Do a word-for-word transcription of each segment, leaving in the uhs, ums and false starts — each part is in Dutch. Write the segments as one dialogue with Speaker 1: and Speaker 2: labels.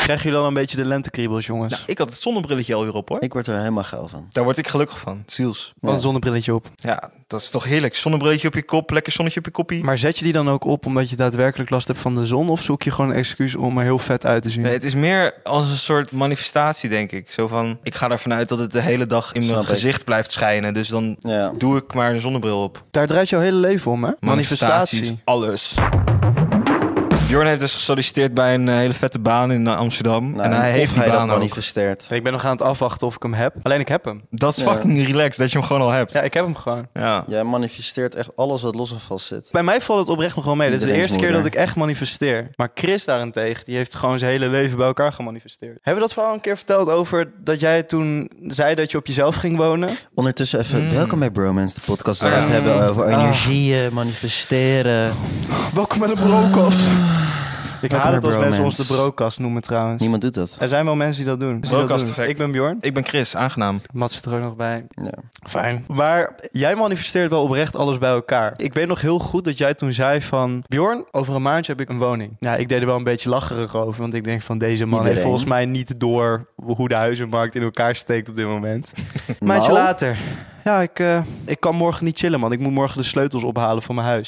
Speaker 1: Krijgen jullie dan een beetje de lentekriebels, jongens?
Speaker 2: Nou, ik had het zonnebrilletje alweer op, hoor.
Speaker 3: Ik word er helemaal geil van.
Speaker 2: Daar word ik gelukkig van. Ziels.
Speaker 1: Wat een zonnebrilletje op.
Speaker 2: Ja, dat is toch heerlijk. Zonnebrilletje op je kop, lekker zonnetje op je koppie.
Speaker 1: Maar zet je die dan ook op omdat je daadwerkelijk last hebt van de zon? Of zoek je gewoon een excuus om er heel vet uit te zien?
Speaker 2: Nee, het is meer als een soort manifestatie, denk ik. Zo van, ik ga ervan uit dat het de hele dag in mijn
Speaker 3: Snap ik.
Speaker 2: gezicht blijft schijnen. Dus dan
Speaker 3: Ja.
Speaker 2: doe ik maar een zonnebril op.
Speaker 1: Daar draait jouw hele leven om, hè?
Speaker 2: Manifestaties,
Speaker 1: Manifestatie.
Speaker 2: alles. Bjorn heeft dus gesolliciteerd bij een uh, hele vette baan in uh, Amsterdam.
Speaker 3: Nou,
Speaker 2: en hij
Speaker 3: of
Speaker 2: heeft die
Speaker 3: hij
Speaker 2: baan
Speaker 3: dat
Speaker 2: ook.
Speaker 3: manifesteert.
Speaker 1: Ik ben nog aan het afwachten of ik hem heb. Alleen ik heb hem.
Speaker 2: Dat is
Speaker 3: Ja.
Speaker 2: fucking relaxed, dat je hem gewoon al hebt.
Speaker 1: Ja, ik heb hem gewoon.
Speaker 2: Ja.
Speaker 3: Jij manifesteert echt alles wat los en vast zit.
Speaker 1: Bij mij valt het oprecht nog wel mee. Dit is de
Speaker 3: Iedereen's
Speaker 1: eerste keer dat
Speaker 3: moeder.
Speaker 1: ik echt manifesteer. Maar Chris daarentegen, die heeft gewoon zijn hele leven bij elkaar gemanifesteerd. Hebben we dat verhaal een keer verteld over dat jij toen zei dat je op jezelf ging wonen?
Speaker 3: Ondertussen even,
Speaker 2: Mm.
Speaker 3: welkom bij Bromance, de podcast waar we het
Speaker 2: Ah.
Speaker 3: hebben over
Speaker 1: Ah.
Speaker 3: energieën, manifesteren.
Speaker 1: Welkom bij de brokast. Ik
Speaker 3: Welkom
Speaker 1: haat het
Speaker 3: bij
Speaker 1: als mensen ons
Speaker 3: Bromance.
Speaker 1: de brokast noemen trouwens.
Speaker 3: Niemand doet dat.
Speaker 1: Er zijn wel mensen die dat doen. Die dat
Speaker 2: Brokast
Speaker 1: doen.
Speaker 2: effect.
Speaker 1: Ik ben Bjorn.
Speaker 2: Ik ben Chris, aangenaam.
Speaker 1: Mats zit er ook nog bij.
Speaker 3: Ja.
Speaker 1: Fijn. Maar jij manifesteert wel oprecht alles bij elkaar. Ik weet nog heel goed dat jij toen zei van... Bjorn, over een maandje heb ik een woning. Ja, ik deed er wel een beetje lacherig over. Want ik denk van deze man
Speaker 3: Iedereen.
Speaker 1: heeft volgens mij niet door... hoe de huizenmarkt in elkaar steekt op dit moment. Een maandje
Speaker 3: Nou?
Speaker 1: later. Ja, ik, uh, ik kan morgen niet chillen, man. Ik moet morgen de sleutels ophalen van mijn huis.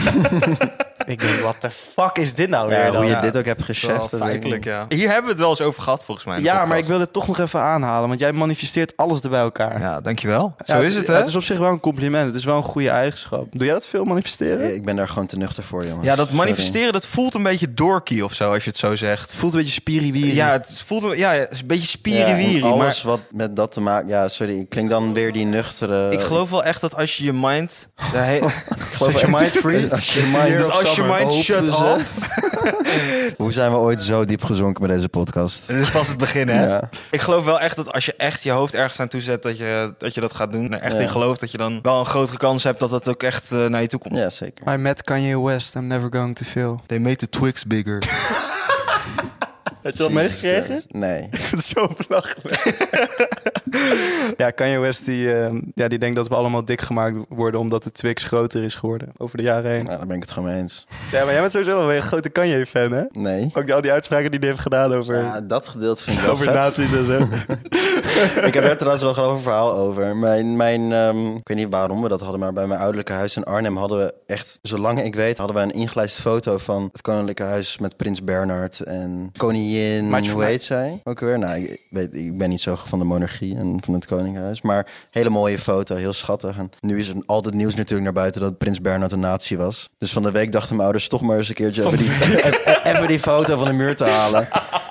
Speaker 1: Ik denk, wat de fuck is dit nou
Speaker 3: Ja,
Speaker 1: weer
Speaker 3: hoe
Speaker 1: dan?
Speaker 3: je
Speaker 2: Ja.
Speaker 3: dit ook hebt
Speaker 2: Wel
Speaker 3: gecheft. dat denk
Speaker 2: feitelijk,
Speaker 3: ik.
Speaker 2: ja. Hier hebben we het wel eens over gehad, volgens mij. in de
Speaker 1: Ja, maar ik
Speaker 2: podcast.
Speaker 1: wil het toch nog even aanhalen. Want jij manifesteert alles er bij elkaar.
Speaker 2: Ja, dankjewel.
Speaker 1: Ja,
Speaker 2: Zo is het, hè?
Speaker 1: Het is op zich wel een compliment. Het is wel een goede eigenschap. Doe jij dat veel, manifesteren?
Speaker 3: Ik ben daar gewoon te nuchter voor, jongens.
Speaker 2: Ja, dat
Speaker 3: Sorry.
Speaker 2: manifesteren, dat voelt een beetje dorky of zo, als je het zo zegt.
Speaker 1: Het voelt een beetje spiriwiri.
Speaker 2: Ja, het voelt een- ja, het is een beetje
Speaker 3: Ja,
Speaker 2: spiriwiri.
Speaker 3: en
Speaker 2: maar
Speaker 3: alles wat met dat te maken... Ja, sorry, ik klink dan weer die nuchtere...
Speaker 2: ik geloof wel echt dat als je je mind... daar he-
Speaker 1: Set your mind free.
Speaker 3: Als je mind,
Speaker 2: dat als je mind shut off...
Speaker 3: Hoe zijn we ooit zo diep gezonken met deze podcast?
Speaker 2: Dit is pas het begin, hè?
Speaker 3: Ja.
Speaker 2: Ik geloof wel echt dat als je echt je hoofd ergens aan toezet... dat je dat, je dat gaat doen. Er echt
Speaker 3: Ja.
Speaker 2: in gelooft dat je dan wel een grotere kans hebt... dat het ook echt uh, naar je toe komt.
Speaker 3: Ja, zeker.
Speaker 1: I met Kanye West. I'm never going to fail.
Speaker 2: They made the Twix bigger.
Speaker 1: Heb je dat
Speaker 3: Jezus
Speaker 1: meegekregen?
Speaker 3: Christus. Nee.
Speaker 1: Ik vind het zo belachelijk. Ja, Kanye West die, uh, ja, die denkt dat we allemaal dik gemaakt worden... omdat de Twix groter is geworden over de jaren heen.
Speaker 3: Nou, daar ben ik het gewoon mee eens.
Speaker 1: Ja, maar jij bent sowieso wel een grote Kanye-fan, hè?
Speaker 3: Nee.
Speaker 1: Ook die, al die uitspraken die hij heeft gedaan over,
Speaker 3: Ja, dat gedeelte vind ik wel
Speaker 1: over
Speaker 3: vet.
Speaker 1: nazi's en zo.
Speaker 3: Ik heb er trouwens wel gewoon een verhaal over. Mijn, mijn um, ik weet niet waarom we dat hadden, maar bij mijn ouderlijke huis in Arnhem hadden we echt, zolang ik weet, hadden we een ingelijste foto van het koninklijke huis met prins Bernhard en koningin,
Speaker 1: Maatje van
Speaker 3: hoe
Speaker 1: mij.
Speaker 3: heet zij? Ook weer? Nou, ik, weet, ik ben niet zo van de monarchie en van het koninkhuis, maar hele mooie foto, heel schattig. En nu is er altijd nieuws natuurlijk naar buiten dat prins Bernhard een nazi was. Dus van de week dachten mijn ouders toch maar eens een keertje even die, even, even die foto van de muur te halen.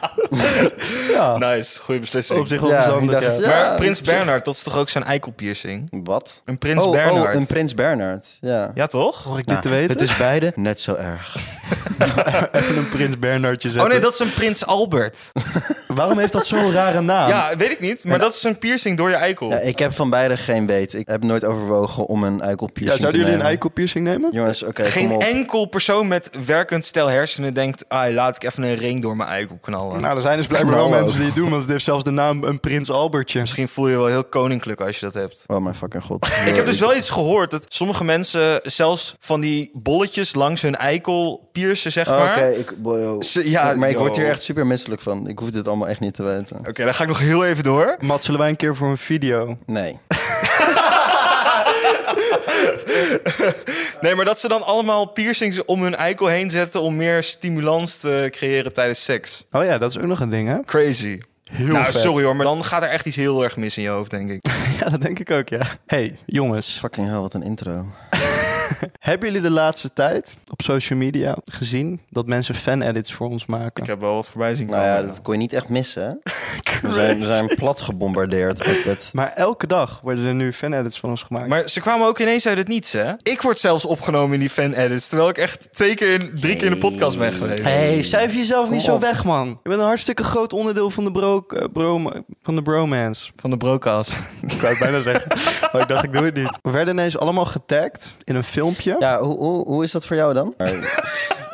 Speaker 1: Ja,
Speaker 2: Nice, goede beslissing.
Speaker 1: op zich wel
Speaker 3: Ja,
Speaker 1: verstandig,
Speaker 3: ik dacht,
Speaker 1: ja.
Speaker 3: ja.
Speaker 2: Maar Prins
Speaker 3: op zich-
Speaker 2: Bernhard, dat is toch ook zijn eikelpiercing?
Speaker 3: Wat?
Speaker 2: Een Prins
Speaker 3: oh,
Speaker 2: Bernhard.
Speaker 3: Oh, een prins Bernhard, ja.
Speaker 2: Ja, toch?
Speaker 1: Hoor ik
Speaker 3: Nou,
Speaker 1: dit te weten?
Speaker 3: het is beide net zo erg.
Speaker 1: Even een prins Bernhardje zetten.
Speaker 2: Oh nee, dat is een Prins Albert.
Speaker 1: Waarom heeft dat zo'n rare naam?
Speaker 2: Ja, weet ik niet. Maar dat is een piercing door je eikel.
Speaker 3: Ja, ik heb van beide geen weet. Ik heb nooit overwogen om een eikelpiercing
Speaker 1: Ja, zouden
Speaker 3: te
Speaker 1: jullie een
Speaker 3: nemen.
Speaker 1: eikelpiercing nemen?
Speaker 3: Jongens, oké, kom
Speaker 2: Geen
Speaker 3: op.
Speaker 2: enkel persoon met werkend stel hersenen denkt... Ah, laat ik even een ring door mijn eikel knallen.
Speaker 1: Nou, er zijn dus blijkbaar wel
Speaker 3: Knallen
Speaker 1: mensen
Speaker 3: ook.
Speaker 1: die het doen, want het heeft zelfs de naam een prins Albertje.
Speaker 2: Misschien voel je je wel heel koninklijk als je dat hebt.
Speaker 3: Oh mijn fucking god.
Speaker 2: Ik heb dus wel iets gehoord dat sommige mensen zelfs van die bolletjes langs hun eikel piercen, zeg
Speaker 3: Oh,
Speaker 2: maar.
Speaker 3: Oké, ik, boy,
Speaker 2: Ze- ja,
Speaker 3: maar ik
Speaker 2: joh.
Speaker 3: word hier echt super misselijk van. Ik hoef dit allemaal echt niet te weten.
Speaker 2: Oké, dan ga ik nog heel even door.
Speaker 1: Mat, zullen wij een keer voor een video?
Speaker 3: Nee.
Speaker 2: Nee, maar dat ze dan allemaal piercings om hun eikel heen zetten... om meer stimulans te creëren tijdens seks.
Speaker 1: Oh ja, dat is ook nog een ding, hè?
Speaker 2: Crazy.
Speaker 1: Heel
Speaker 2: nou,
Speaker 1: vet.
Speaker 2: sorry hoor, maar dan gaat er echt iets heel erg mis in je hoofd, denk ik.
Speaker 1: Ja, dat denk ik ook, ja. Hey, jongens.
Speaker 3: Fucking hell, wat een intro.
Speaker 1: Hebben jullie de laatste tijd op social media gezien dat mensen fan-edits voor ons maken?
Speaker 2: Ik heb wel wat voorbij zien
Speaker 3: Nou
Speaker 2: komen.
Speaker 3: ja, dat kon je niet echt missen, hè? We zijn, we zijn plat gebombardeerd met, met...
Speaker 1: Maar elke dag worden er nu fan-edits van ons gemaakt.
Speaker 2: Maar ze kwamen ook ineens uit het niets, hè? Ik word zelfs opgenomen in die fan-edits... terwijl ik echt twee keer, in, drie keer in de podcast ben geweest.
Speaker 1: Hey, cijfer jezelf
Speaker 3: Kom
Speaker 1: niet zo
Speaker 3: op.
Speaker 1: weg, man. Je bent een hartstikke groot onderdeel van de, bro, eh, bro, van de bromance.
Speaker 2: Van de brocast.
Speaker 1: Ik wou het bijna zeggen, maar ik dacht, ik doe het niet. We werden ineens allemaal getagd in een filmpje.
Speaker 3: Ja, hoe, hoe, hoe is dat voor jou dan? Maar,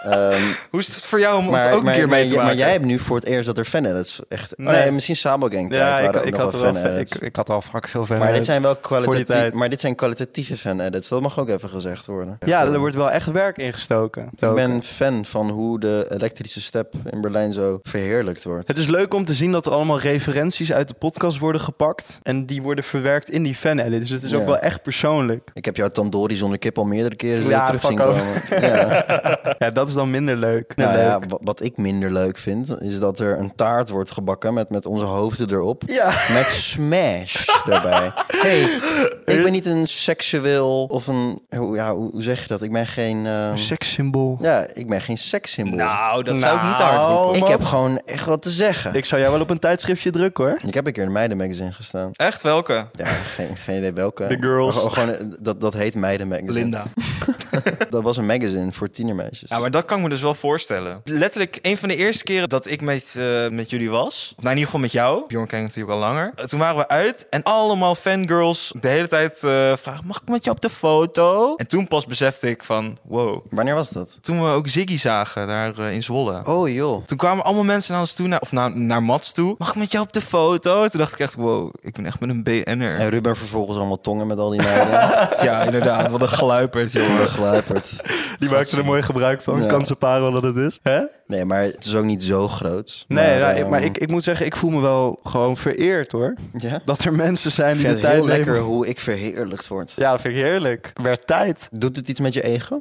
Speaker 3: Um,
Speaker 2: Hoe is het voor jou om
Speaker 3: maar,
Speaker 2: het ook
Speaker 3: maar,
Speaker 2: een keer
Speaker 3: maar,
Speaker 2: mee te
Speaker 3: maar,
Speaker 2: maken?
Speaker 3: jij hebt nu voor het eerst dat er fan-edits echt... Nee,
Speaker 1: Nee.
Speaker 3: misschien Sabogang tijd
Speaker 1: Ja, ik,
Speaker 3: waren ook
Speaker 1: ik,
Speaker 3: nog
Speaker 1: had
Speaker 3: wel
Speaker 1: er wel,
Speaker 3: fan-edits.
Speaker 1: ik, ik had al vaak veel fan
Speaker 3: Maar dit zijn wel
Speaker 1: voor die
Speaker 3: kwalitatief,
Speaker 1: tijd.
Speaker 3: maar dit zijn kwalitatieve fan-edits. Dat mag ook even gezegd worden.
Speaker 1: Ja, er wordt wel echt werk ingestoken.
Speaker 3: Ik ben fan van hoe de elektrische step in Berlijn zo verheerlijkt wordt.
Speaker 1: Het is leuk om te zien dat er allemaal referenties uit de podcast worden gepakt. En die worden verwerkt in die fan-edit. Dus het is ook
Speaker 3: Ja.
Speaker 1: wel echt persoonlijk.
Speaker 3: Ik heb jouw tandoori zonder kip al meerdere keren
Speaker 1: Ja,
Speaker 3: terug zien
Speaker 1: fuck
Speaker 3: komen. Ja.
Speaker 1: Ja, dat is dan minder leuk.
Speaker 3: Nou
Speaker 1: Minder
Speaker 3: ja,
Speaker 1: leuk.
Speaker 3: wa- wat ik minder leuk vind, is dat er een taart wordt gebakken met, met onze hoofden erop.
Speaker 1: Ja.
Speaker 3: Met smash erbij. Hey, ik ben niet een seksueel of een... hoe- Ja, hoe, hoe zeg je dat? Ik ben geen... ehm,
Speaker 1: Een sekssymbool.
Speaker 3: ja, ik ben geen sekssymbool.
Speaker 2: Nou, dat zou ik niet
Speaker 1: Nou,
Speaker 2: hard roepen.
Speaker 3: ik
Speaker 1: wat?
Speaker 3: heb gewoon echt wat te zeggen. Ik,
Speaker 1: Ik zou jou wel op een tijdschriftje drukken, hoor.
Speaker 3: heb een keer in Meidenmagazine gestaan.
Speaker 2: Echt, welke?
Speaker 3: Ja, geen, geen idee welke.
Speaker 1: The Girls.
Speaker 3: Maar gewoon, eh, dat, dat heet Meidenmagazine.
Speaker 2: Linda.
Speaker 3: Dat was een magazine voor tienermeisjes.
Speaker 2: Ja, maar dat kan ik me dus wel voorstellen. Letterlijk, een van de eerste keren dat ik met, uh, met jullie was, of nou in ieder geval met jou, Bjorn ken ik natuurlijk al langer. Uh, toen waren we uit en allemaal fangirls de hele tijd uh, vragen, mag ik met je op de foto? En toen pas besefte ik van, wow.
Speaker 3: Wanneer was dat?
Speaker 2: Toen we ook Ziggy zagen, daar uh, in Zwolle.
Speaker 3: Oh joh.
Speaker 2: Toen kwamen allemaal mensen naar ons toe, naar, of naar, naar Mats toe. Mag ik met jou op de foto? Toen dacht ik echt, wow, ik ben echt met een B N'er.
Speaker 3: En Ruben vervolgens allemaal tongen met al die meiden.
Speaker 2: Ja, inderdaad, wat een gluiperd, joh.
Speaker 3: Gluiperd.
Speaker 1: Die maakte er mooi gebruik van.
Speaker 3: Ja.
Speaker 1: Kan ze paren wat het is. Hè?
Speaker 3: Nee, maar het is ook niet zo groot.
Speaker 1: Nee,
Speaker 3: maar,
Speaker 1: nou, ik-
Speaker 3: ehm,
Speaker 1: maar ik, ik moet zeggen, ik voel me wel gewoon vereerd, hoor.
Speaker 3: Ja?
Speaker 1: Dat er mensen zijn
Speaker 3: Ik
Speaker 1: die
Speaker 3: vind
Speaker 1: de
Speaker 3: het
Speaker 1: tijd
Speaker 3: heel lekker
Speaker 1: nemen.
Speaker 3: hoe ik verheerlijkt word.
Speaker 1: Ja, dat vind ik heerlijk. Werd tijd.
Speaker 3: Doet het iets met je ego?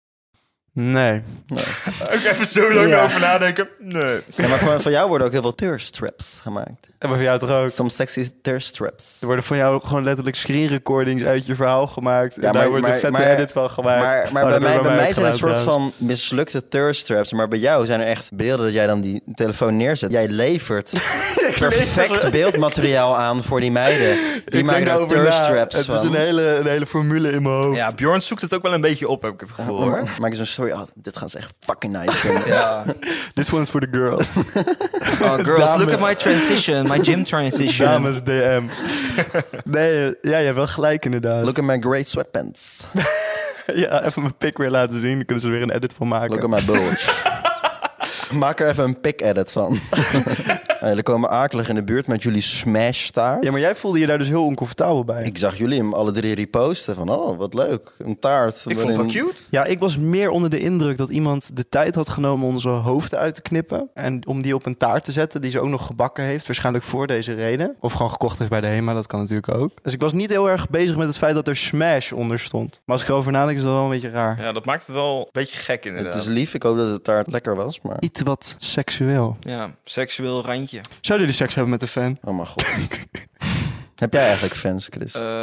Speaker 1: Nee.
Speaker 3: Nee.
Speaker 2: Ook even zo lang
Speaker 1: Ja.
Speaker 2: over nadenken. Nee.
Speaker 3: Ja, maar van, van jou worden ook heel veel thirst traps gemaakt.
Speaker 1: En voor jou toch ook?
Speaker 3: Some sexy thirst traps.
Speaker 1: Er worden van jou gewoon letterlijk screen recordings uit je verhaal gemaakt.
Speaker 3: Ja,
Speaker 1: en daar
Speaker 3: maar-
Speaker 1: wordt
Speaker 3: maar-
Speaker 1: een vette
Speaker 3: maar-
Speaker 1: edit van gemaakt.
Speaker 3: Maar, maar
Speaker 1: Oh,
Speaker 3: bij,
Speaker 1: dat
Speaker 3: mij,
Speaker 1: wordt
Speaker 3: bij mij
Speaker 1: ook
Speaker 3: zijn het een
Speaker 1: gedaan
Speaker 3: soort
Speaker 1: trouwens.
Speaker 3: van mislukte thirst traps. Maar bij jou zijn er echt beelden dat jij dan die telefoon neerzet. Jij levert perfect beeldmateriaal aan voor die meiden. Die
Speaker 1: Ik
Speaker 3: maken
Speaker 1: denk
Speaker 3: daar
Speaker 1: daarover
Speaker 3: thirst
Speaker 1: na.
Speaker 3: traps
Speaker 1: Het
Speaker 3: van.
Speaker 1: is een hele, een hele formule in mijn hoofd.
Speaker 2: Ja, Bjorn zoekt het ook wel een beetje op, heb ik het gevoel,
Speaker 3: Oh,
Speaker 2: hoor.
Speaker 3: maak eens een story. Oh, dit gaan ze echt fucking nice vinden.
Speaker 2: Ja.
Speaker 1: This one's for the girls.
Speaker 2: Oh, girls,
Speaker 1: Dames.
Speaker 2: look at my transition, my gym transition.
Speaker 1: Dames D M. Nee, ja, je hebt wel gelijk inderdaad.
Speaker 3: Look at my great sweatpants.
Speaker 1: Ja, even mijn pic weer laten zien. Dan kunnen ze er weer een edit van maken.
Speaker 3: Look at my bulge. Maak er even een pic-edit van. Ja, jullie komen akelig in de buurt met jullie smash-taart.
Speaker 1: Ja, maar jij voelde je daar dus heel oncomfortabel bij.
Speaker 3: Ik zag jullie hem alle drie reposten van, oh, wat leuk. Een taart.
Speaker 2: Ik vond het wel cute.
Speaker 1: Ja, ik was meer onder de indruk dat iemand de tijd had genomen om onze hoofden uit te knippen. En om die op een taart te zetten die ze ook nog gebakken heeft. Waarschijnlijk voor deze reden. Of gewoon gekocht heeft bij de HEMA, dat kan natuurlijk ook. Dus ik was niet heel erg bezig met het feit dat er Smash onder stond. Maar als ik erover nadenk is dat wel een beetje raar.
Speaker 2: Ja, dat maakt het wel een beetje gek, inderdaad.
Speaker 3: Het is lief, ik hoop dat de taart lekker was, maar...
Speaker 1: Iets wat seksueel.
Speaker 2: Ja, seksueel randje.
Speaker 1: Zouden jullie seks hebben met een fan?
Speaker 3: Oh mijn god. Heb jij eigenlijk fans, Chris?
Speaker 2: Eh...